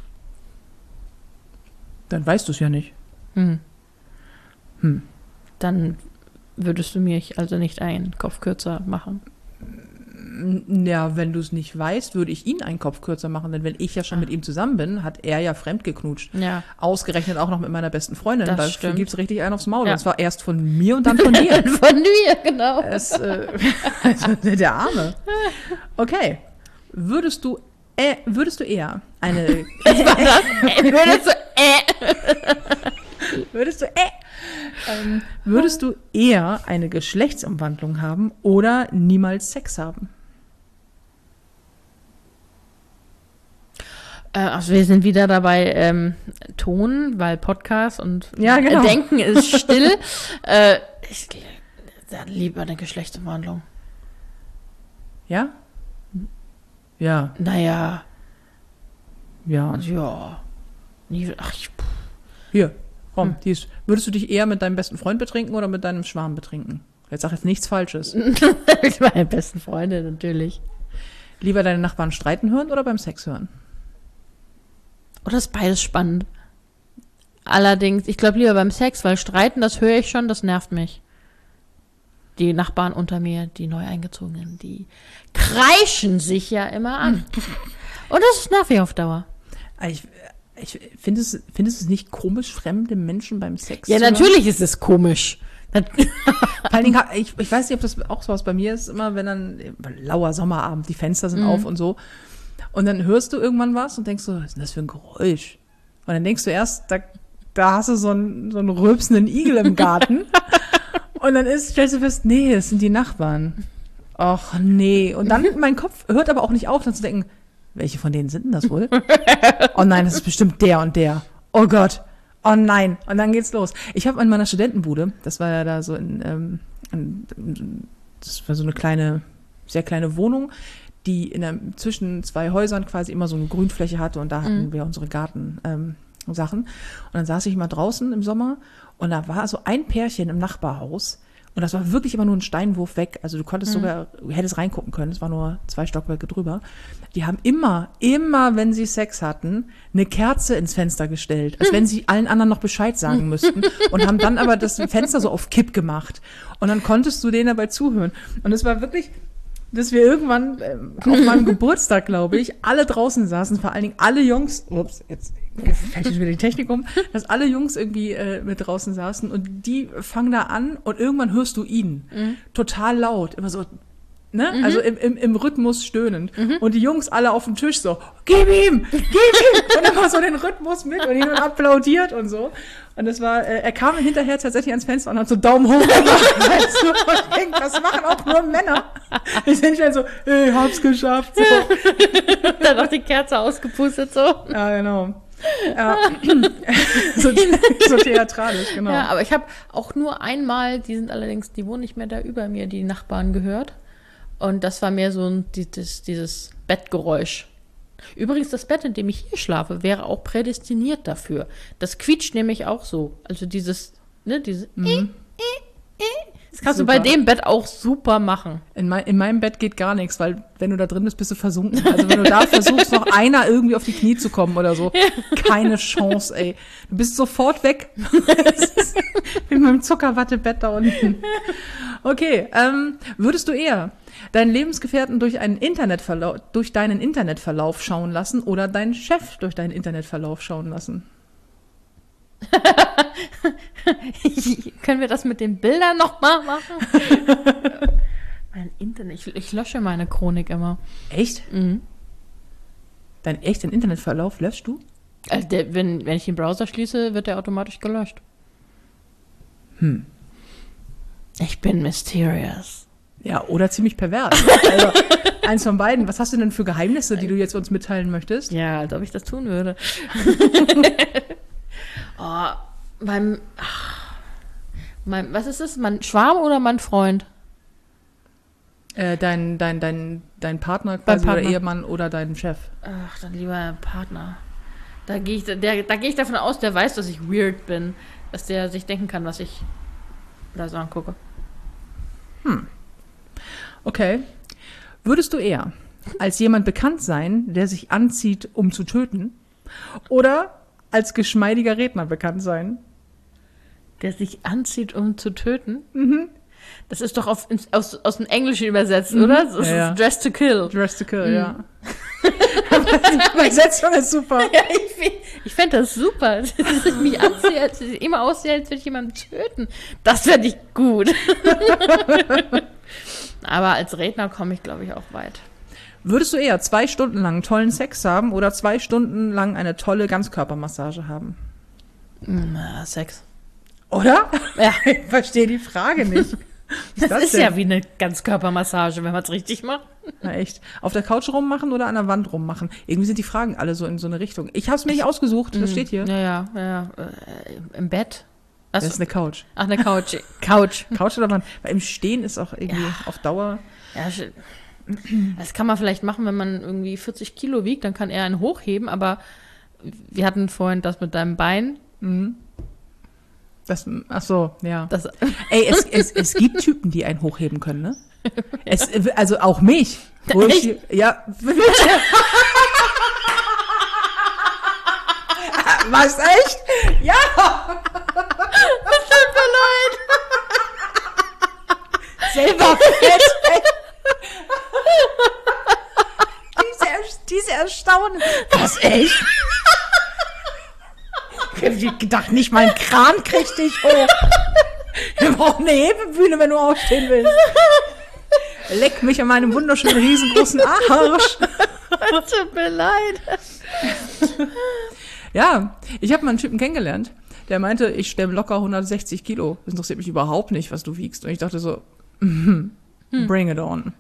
Dann weißt du es ja nicht. Hm. Hm. Dann würdest du mich also nicht einen Kopf kürzer machen. Ja, wenn du es nicht weißt, würde ich ihn einen Kopf kürzer machen, denn wenn ich ja schon mit ihm zusammen bin, hat er ja fremd geknutscht. Ja. Ausgerechnet auch noch mit meiner besten Freundin. Das Dafür stimmt. gibt's richtig einen aufs Maul. Ja. Und zwar erst von mir und dann von dir. Von mir, genau. Es, äh, also der Arme. Okay. Würdest du, äh, würdest du eher eine, Äh, würdest du, äh. würdest du, äh, ähm, würdest du eher eine Geschlechtsumwandlung haben oder niemals Sex haben? Äh, Also wir sind wieder dabei, ähm, Ton, weil Podcast und Ja, genau. äh, Denken ist still. äh, ich dann lieber eine Geschlechtsumwandlung. Ja? Ja, Naja, ja. ja. Nie, ach, ich, puh. Hier, komm, Hm. die ist, würdest du dich eher mit deinem besten Freund betrinken oder mit deinem Schwarm betrinken? Jetzt sag jetzt nichts Falsches. Mit meiner besten Freundin natürlich. Lieber deine Nachbarn streiten hören oder beim Sex hören? Oder ist beides spannend? Allerdings, ich glaube lieber beim Sex, weil Streiten, das höre ich schon, das nervt mich. Die Nachbarn unter mir, die neu eingezogenen, die kreischen sich ja immer an. Und das ist nervig auf Dauer. Ich, ich finde es, findest du es nicht komisch, fremde Menschen beim Sex Ja, zu hören? natürlich ist es komisch. Das- Vor allen Dingen, hab- ich, ich weiß nicht, ob das auch so was bei mir ist, immer wenn dann, lauer Sommerabend, die Fenster sind Mhm. auf und so. Und dann hörst du irgendwann was und denkst so, was ist denn das für ein Geräusch? Und dann denkst du erst, da, da hast du so einen, so einen rülpsenden Igel im Garten. Und dann ist, stellst du fest, nee, das sind die Nachbarn. Och, nee. Und dann, mein Kopf hört aber auch nicht auf, dann zu denken, welche von denen sind denn das wohl? Oh nein, das ist bestimmt der und der. Oh Gott. Oh nein. Und dann geht's los. Ich habe an meiner Studentenbude, das war ja da so in, ähm, in, das war so eine kleine, sehr kleine Wohnung, die in der, zwischen zwei Häusern quasi immer so eine Grünfläche hatte und da hatten mhm. wir unsere Garten, ähm, Sachen. Und dann saß ich mal draußen im Sommer und da war so ein Pärchen im Nachbarhaus und das war wirklich immer nur ein Steinwurf weg. Also du konntest mhm. sogar, du hättest reingucken können, es war nur zwei Stockwerke drüber. Die haben immer, immer, wenn sie Sex hatten, eine Kerze ins Fenster gestellt, als wenn sie allen anderen noch Bescheid sagen müssten und haben dann aber das Fenster so auf Kipp gemacht. Und dann konntest du denen dabei zuhören. Und es war wirklich, dass wir irgendwann äh, auf meinem Geburtstag, glaube ich, alle draußen saßen, vor allen Dingen alle Jungs, ups, jetzt fällt schon wieder die Technik um, dass alle Jungs irgendwie äh, mit draußen saßen und die fangen da an und irgendwann hörst du ihn mhm. total laut, immer so, ne, mhm. also im, im, im Rhythmus stöhnend mhm. und die Jungs alle auf dem Tisch so, gib ihm, gib ihm und immer so den Rhythmus mit und ihn und applaudiert und so. Und das war, äh, er kam hinterher tatsächlich ans Fenster und hat so Daumen hoch gemacht. Weißt du? Und ich denke, das machen auch nur Männer. Ich bin schnell so, ich hab's geschafft. So. Dann noch die Kerze ausgepustet, so. Ja, genau. Ja. so, so theatralisch, genau. Ja, aber ich habe auch nur einmal, die sind allerdings, die wohnen nicht mehr da über mir, die Nachbarn gehört. Und das war mehr so ein, dieses, dieses Bettgeräusch. Übrigens, das Bett, in dem ich hier schlafe, wäre auch prädestiniert dafür. Das quietscht nämlich auch so. Also dieses, ne, dieses mhm. äh, äh, äh. Das kannst super. Du bei dem Bett auch super machen. In, mein, in meinem Bett geht gar nichts, weil wenn du da drin bist, bist du versunken. Also wenn du da versuchst, noch einer irgendwie auf die Knie zu kommen oder so, keine Chance, ey. Du bist sofort weg. Mit meinem Zuckerwattebett da unten. Okay, ähm, würdest du eher deinen Lebensgefährten durch einen Internetverlauf, durch deinen Internetverlauf schauen lassen oder deinen Chef durch deinen Internetverlauf schauen lassen? Können wir das mit den Bildern nochmal machen? Mein Internet, ich, ich lösche meine Chronik immer. Echt? Mhm. Dein echt den Internetverlauf löschst du? Also der, wenn, wenn ich den Browser schließe, wird der automatisch gelöscht. Hm. Ich bin mysterious. Ja, oder ziemlich pervers. Also, eins von beiden. Was hast du denn für Geheimnisse, die du jetzt uns mitteilen möchtest? Ja, als ob ich das tun würde. oh, mein, ach, mein, was ist es? Mein Schwarm oder mein Freund? Äh, dein, dein, dein, dein Partner quasi Partner. Oder Ehemann oder dein Chef? Ach, dann lieber Partner. Da gehe ich, der, da gehe ich davon aus, der weiß, dass ich weird bin. Dass der sich denken kann, was ich da so angucke. Hm. Okay. Würdest du eher als jemand bekannt sein, der sich anzieht, um zu töten, oder als geschmeidiger Redner bekannt sein? Der sich anzieht, um zu töten? Mhm. Das ist doch auf, aus, aus dem Englischen übersetzt, mhm. oder? Das ja, ja. ist Dress to Kill. Dress to Kill, mhm. ja. Die Übersetzung ist super. Ja, ich ich fände das super. Dass ich mich anziehe, als ich immer aussehe, als würde ich jemanden töten. Das fände ich gut. Aber als Redner komme ich, glaube ich, auch weit. Würdest du eher zwei Stunden lang tollen Sex haben oder zwei Stunden lang eine tolle Ganzkörpermassage haben? Na, Sex. Oder? Ja. Ich verstehe die Frage nicht. Das, das ist denn? Ja wie eine Ganzkörpermassage, wenn man es richtig macht. Na echt. Auf der Couch rummachen oder an der Wand rummachen? Irgendwie sind die Fragen alle so in so eine Richtung. Ich habe es mir nicht ausgesucht, das steht hier. Ja, ja, ja. Äh, Im Bett. Das ist eine Couch. Ach, eine Couch. Couch. Couch oder Wand. Weil im Stehen ist auch irgendwie ja. auf Dauer. Ja, das kann man vielleicht machen, wenn man irgendwie vierzig Kilo wiegt, dann kann er einen hochheben, aber wir hatten vorhin das mit deinem Bein. Mhm. Das, ach so, ja. Das, Ey, es, es, es gibt Typen, die einen hochheben können, ne? Es, also auch mich. Wo Echt? Ich, ja. Was, echt? Ja! Das tut mir leid. Selber fett. diese, diese Erstaunen. Was, echt? Ich hab gedacht, nicht mal ein Kran kriegt dich hoch. Wir brauchen eine Hebebühne, wenn du aufstehen willst. Leck mich an meinem wunderschönen, riesengroßen Arsch. Tut mir leid. Ja, ich habe mal einen Typen kennengelernt, der meinte, ich stemme locker hundertsechzig Kilo. Das interessiert mich überhaupt nicht, was du wiegst. Und ich dachte so, mm, hm. bring it on.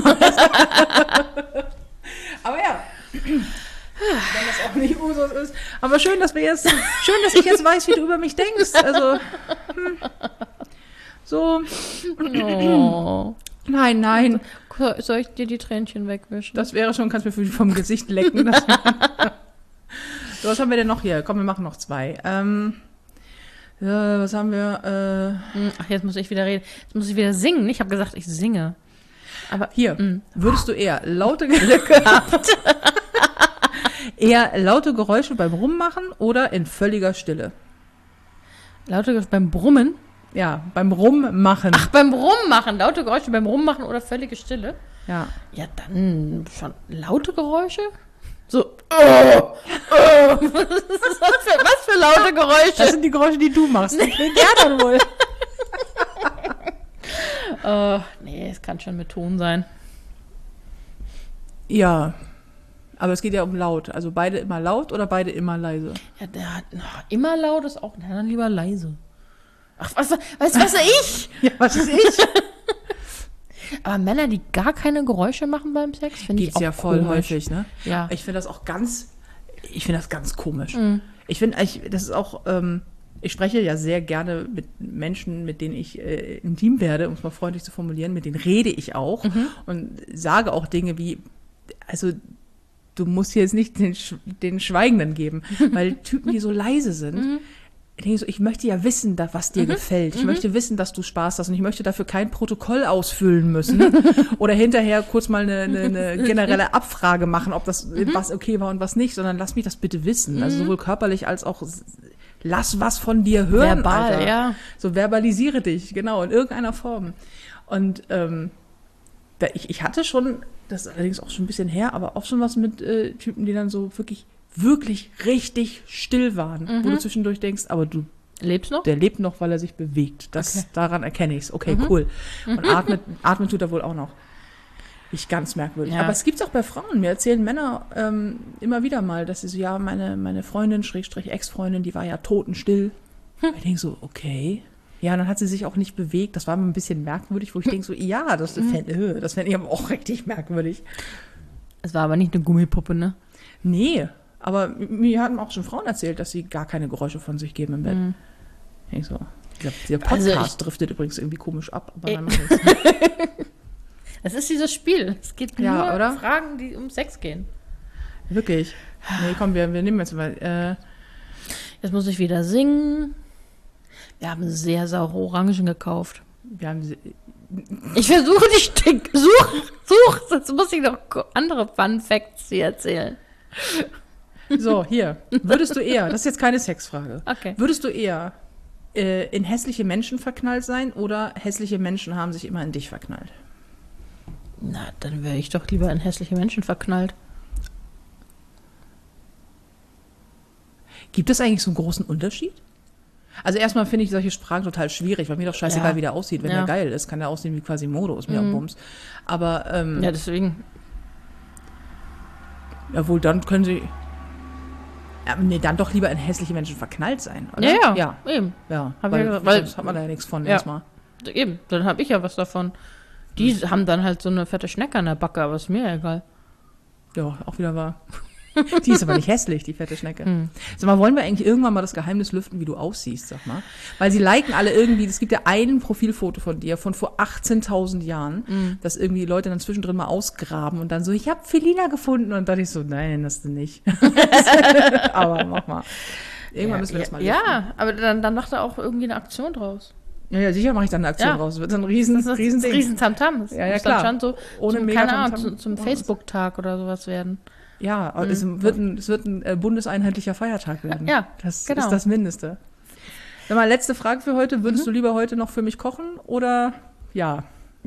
Aber ja, wenn das auch nicht Usus ist. Aber schön, dass wir jetzt, schön, dass ich jetzt weiß, wie du über mich denkst. Also, hm. so. Oh. Nein, nein. Soll ich dir die Tränchen wegwischen? Das wäre schon, kannst du mir vom Gesicht lecken. Das so, was haben wir denn noch hier? Komm, wir machen noch zwei. Ähm, ja, was haben wir? Äh, Ach, jetzt muss ich wieder reden. Jetzt muss ich wieder singen. Ich habe gesagt, ich singe. Aber hier, mh. würdest du eher laute Glück gehabt? Eher laute Geräusche beim Rummachen oder in völliger Stille? Laute Geräusche beim Brummen? Ja, beim Rummachen. Ach, beim Rummachen. Laute Geräusche beim Rummachen oder völlige Stille? Ja. Ja, dann schon laute Geräusche? So, oh, oh. Was, ist das für, was für laute Geräusche? Das sind die Geräusche, die du machst. Ja, dann wohl. Oh, nee, es kann schon mit Ton sein. Ja, aber es geht ja um laut. Also beide immer laut oder beide immer leise? Ja, der hat ach, immer laut ist auch, dann lieber leise. Ach, was, was, was weiß ich? Ja, was ist ich? Aber Männer, die gar keine Geräusche machen beim Sex, finde ich Gibt's auch ja voll komisch. häufig, ne? Ja. Ich finde das auch ganz, ich finde das ganz komisch. Mhm. Ich finde, ich, das ist auch, ähm, ich spreche ja sehr gerne mit Menschen, mit denen ich äh, intim werde, um es mal freundlich zu formulieren, mit denen rede ich auch Mhm. und sage auch Dinge wie, also du musst hier jetzt nicht den, Sch- den Schweigenden geben, weil Typen, die so leise sind, Mhm. ich denke so, ich möchte ja wissen, da, was dir Mhm. gefällt. Ich Mhm. möchte wissen, dass du Spaß hast und ich möchte dafür kein Protokoll ausfüllen müssen oder hinterher kurz mal eine, eine, eine generelle Abfrage machen, ob das Mhm. was okay war und was nicht, sondern lass mich das bitte wissen. Also sowohl körperlich als auch lass was von dir hören. Verbal, Alter. ja. So verbalisiere dich, genau, in irgendeiner Form. Und ähm, da, ich, ich hatte schon, das ist allerdings auch schon ein bisschen her, aber auch schon was mit äh, Typen, die dann so wirklich wirklich richtig still waren, Mhm. wo du zwischendurch denkst, aber du, Lebst noch? der lebt noch, weil er sich bewegt. Das, Okay. daran erkenne ich es. Okay, Mhm. cool. Und atmet, atmet tut er wohl auch noch. Ich ganz merkwürdig. Ja. Aber es gibt es auch bei Frauen. Mir erzählen Männer ähm, immer wieder mal, dass sie so, ja, meine, meine Freundin, Schrägstrich Ex-Freundin, die war ja totenstill. Hm. Ich denke so, okay. Ja, und dann hat sie sich auch nicht bewegt. Das war mir ein bisschen merkwürdig, wo ich denke so, ja, das Mhm. fände das fänd ich aber auch richtig merkwürdig. Es war aber nicht eine Gummipuppe, ne? Nee, aber mir hatten auch schon Frauen erzählt, dass sie gar keine Geräusche von sich geben im Bett. Mhm. Ich so, dieser, dieser Podcast Also ich- driftet übrigens irgendwie komisch ab, aber Äh. dann macht nichts. Es ist dieses Spiel. Es geht Ja, nur oder? Fragen, die um Sex gehen. Wirklich. Nee, komm, wir, wir nehmen jetzt mal. Äh, Jetzt muss ich wieder singen. Wir haben sehr saure Orangen gekauft. wir haben sie- Ich versuche die Stick. Such, such. Jetzt muss ich noch andere Fun Facts dir erzählen. so, hier. Würdest du eher, das ist jetzt keine Sexfrage, Okay. würdest du eher äh, in hässliche Menschen verknallt sein oder hässliche Menschen haben sich immer in dich verknallt? Na, dann wäre ich doch lieber in hässliche Menschen verknallt. Gibt es eigentlich so einen großen Unterschied? Also erstmal finde ich solche Sprachen total schwierig, weil mir doch scheißegal, Ja. wie der aussieht. Wenn Ja. der geil ist, kann der aussehen wie Quasimodo, ist mir Mhm. auch Bums. Aber, ähm, Ja, deswegen. ja, wohl, dann können sie, ja, nee, dann doch lieber in hässliche Menschen verknallt sein, oder? Ja, ja, Ja, eben. ja. Hab weil, ich ja gesagt, weil- sonst hat man da ja nichts von Ja. erstmal. Eben, dann habe ich ja was davon. Die haben dann halt so eine fette Schnecke an der Backe, aber ist mir egal. Ja, auch wieder wahr. Die ist aber nicht hässlich, die fette Schnecke. Hm. Sag mal, wollen wir eigentlich irgendwann mal das Geheimnis lüften, wie du aussiehst, sag mal? Weil sie liken alle irgendwie, es gibt ja ein Profilfoto von dir von vor achtzehntausend Jahren, Mhm. das irgendwie Leute dann zwischendrin mal ausgraben und dann so, ich habe Felina gefunden. Und dann dachte ich so, nein, das du nicht. Aber mach mal. Irgendwann ja, müssen wir das ja, mal lüften. Ja, aber dann, dann macht er auch irgendwie eine Aktion draus. Ja, ja, sicher mache ich dann eine Aktion Ja. raus. Das wird so ein riesen, Das ist riesen ein Ding. riesen Tamtam. Das Ja, ja, muss klar. dann schon so Ohne zum, mega keine Ahnung, Tamtam. zum, zum Facebook-Tag oder sowas werden. Ja, aber es wird ein, es wird ein äh, bundeseinheitlicher Feiertag werden. Ja, das genau. ist das Mindeste. Sag mal, letzte Frage für heute. Würdest du lieber heute noch für mich kochen oder ja?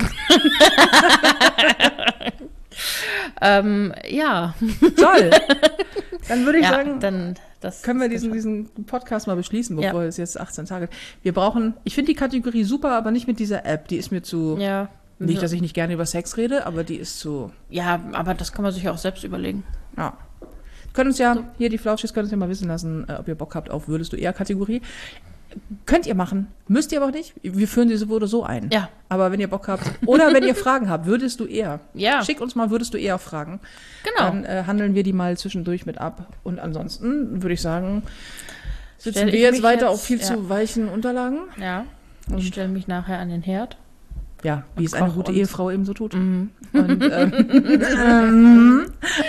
Ähm, ja. Toll. Dann würde ich ja, sagen, dann das können wir das diesen, kann diesen Podcast mal beschließen, Ja. bevor es jetzt achtzehn Tage. Wir brauchen, ich finde die Kategorie super, aber nicht mit dieser App. Die ist mir zu, schon- Ja. nicht, dass ich nicht gerne über Sex rede, aber die ist zu, Ja, aber das kann man sich ja auch selbst überlegen. ja. Können uns ja, hier die Flauschis können uns ja mal wissen lassen, äh, ob ihr Bock habt auf Würdest du eher Kategorie. Könnt ihr machen, müsst ihr aber auch nicht. Wir führen diese so oder so ein. Ja. Aber wenn ihr Bock habt oder wenn ihr Fragen habt, würdest du eher. Ja. Schick uns mal, würdest du eher Fragen. Genau. Dann äh, handeln wir die mal zwischendurch mit ab. Und ansonsten würde ich sagen, sitzen Stell wir ich jetzt mich weiter jetzt- auf viel ja. zu weichen Unterlagen. Ja. Ich stelle mich nachher an den Herd. Ja, wie es koch eine gute uns. Ehefrau eben so tut. Mhm. Und, ähm,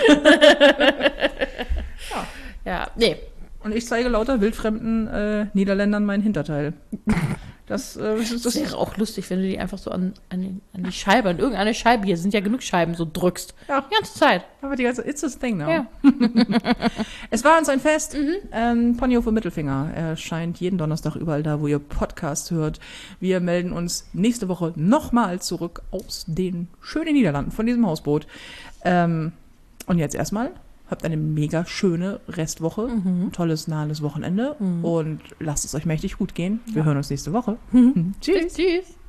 Ja, nee. und ich zeige lauter wildfremden äh, Niederländern meinen Hinterteil. Das, äh, das, Das das wäre auch lustig, wenn du die einfach so an, an, die, an die Scheibe, an irgendeine Scheibe, hier sind ja genug Scheiben, so drückst. Ja. Die ganze Zeit. Aber die ganze, it's a thing now. Ja. Es war uns ein Fest. Ähm, Ponyhof und Mittelfinger erscheint jeden Donnerstag überall da, wo ihr Podcast hört. Wir melden uns nächste Woche nochmal zurück aus den schönen Niederlanden von diesem Hausboot. Ähm, und jetzt erstmal, habt eine mega schöne Restwoche, ein tolles, nahes Wochenende und lasst es euch mächtig gut gehen. Wir hören uns nächste Woche. Tschüss. Tschüss.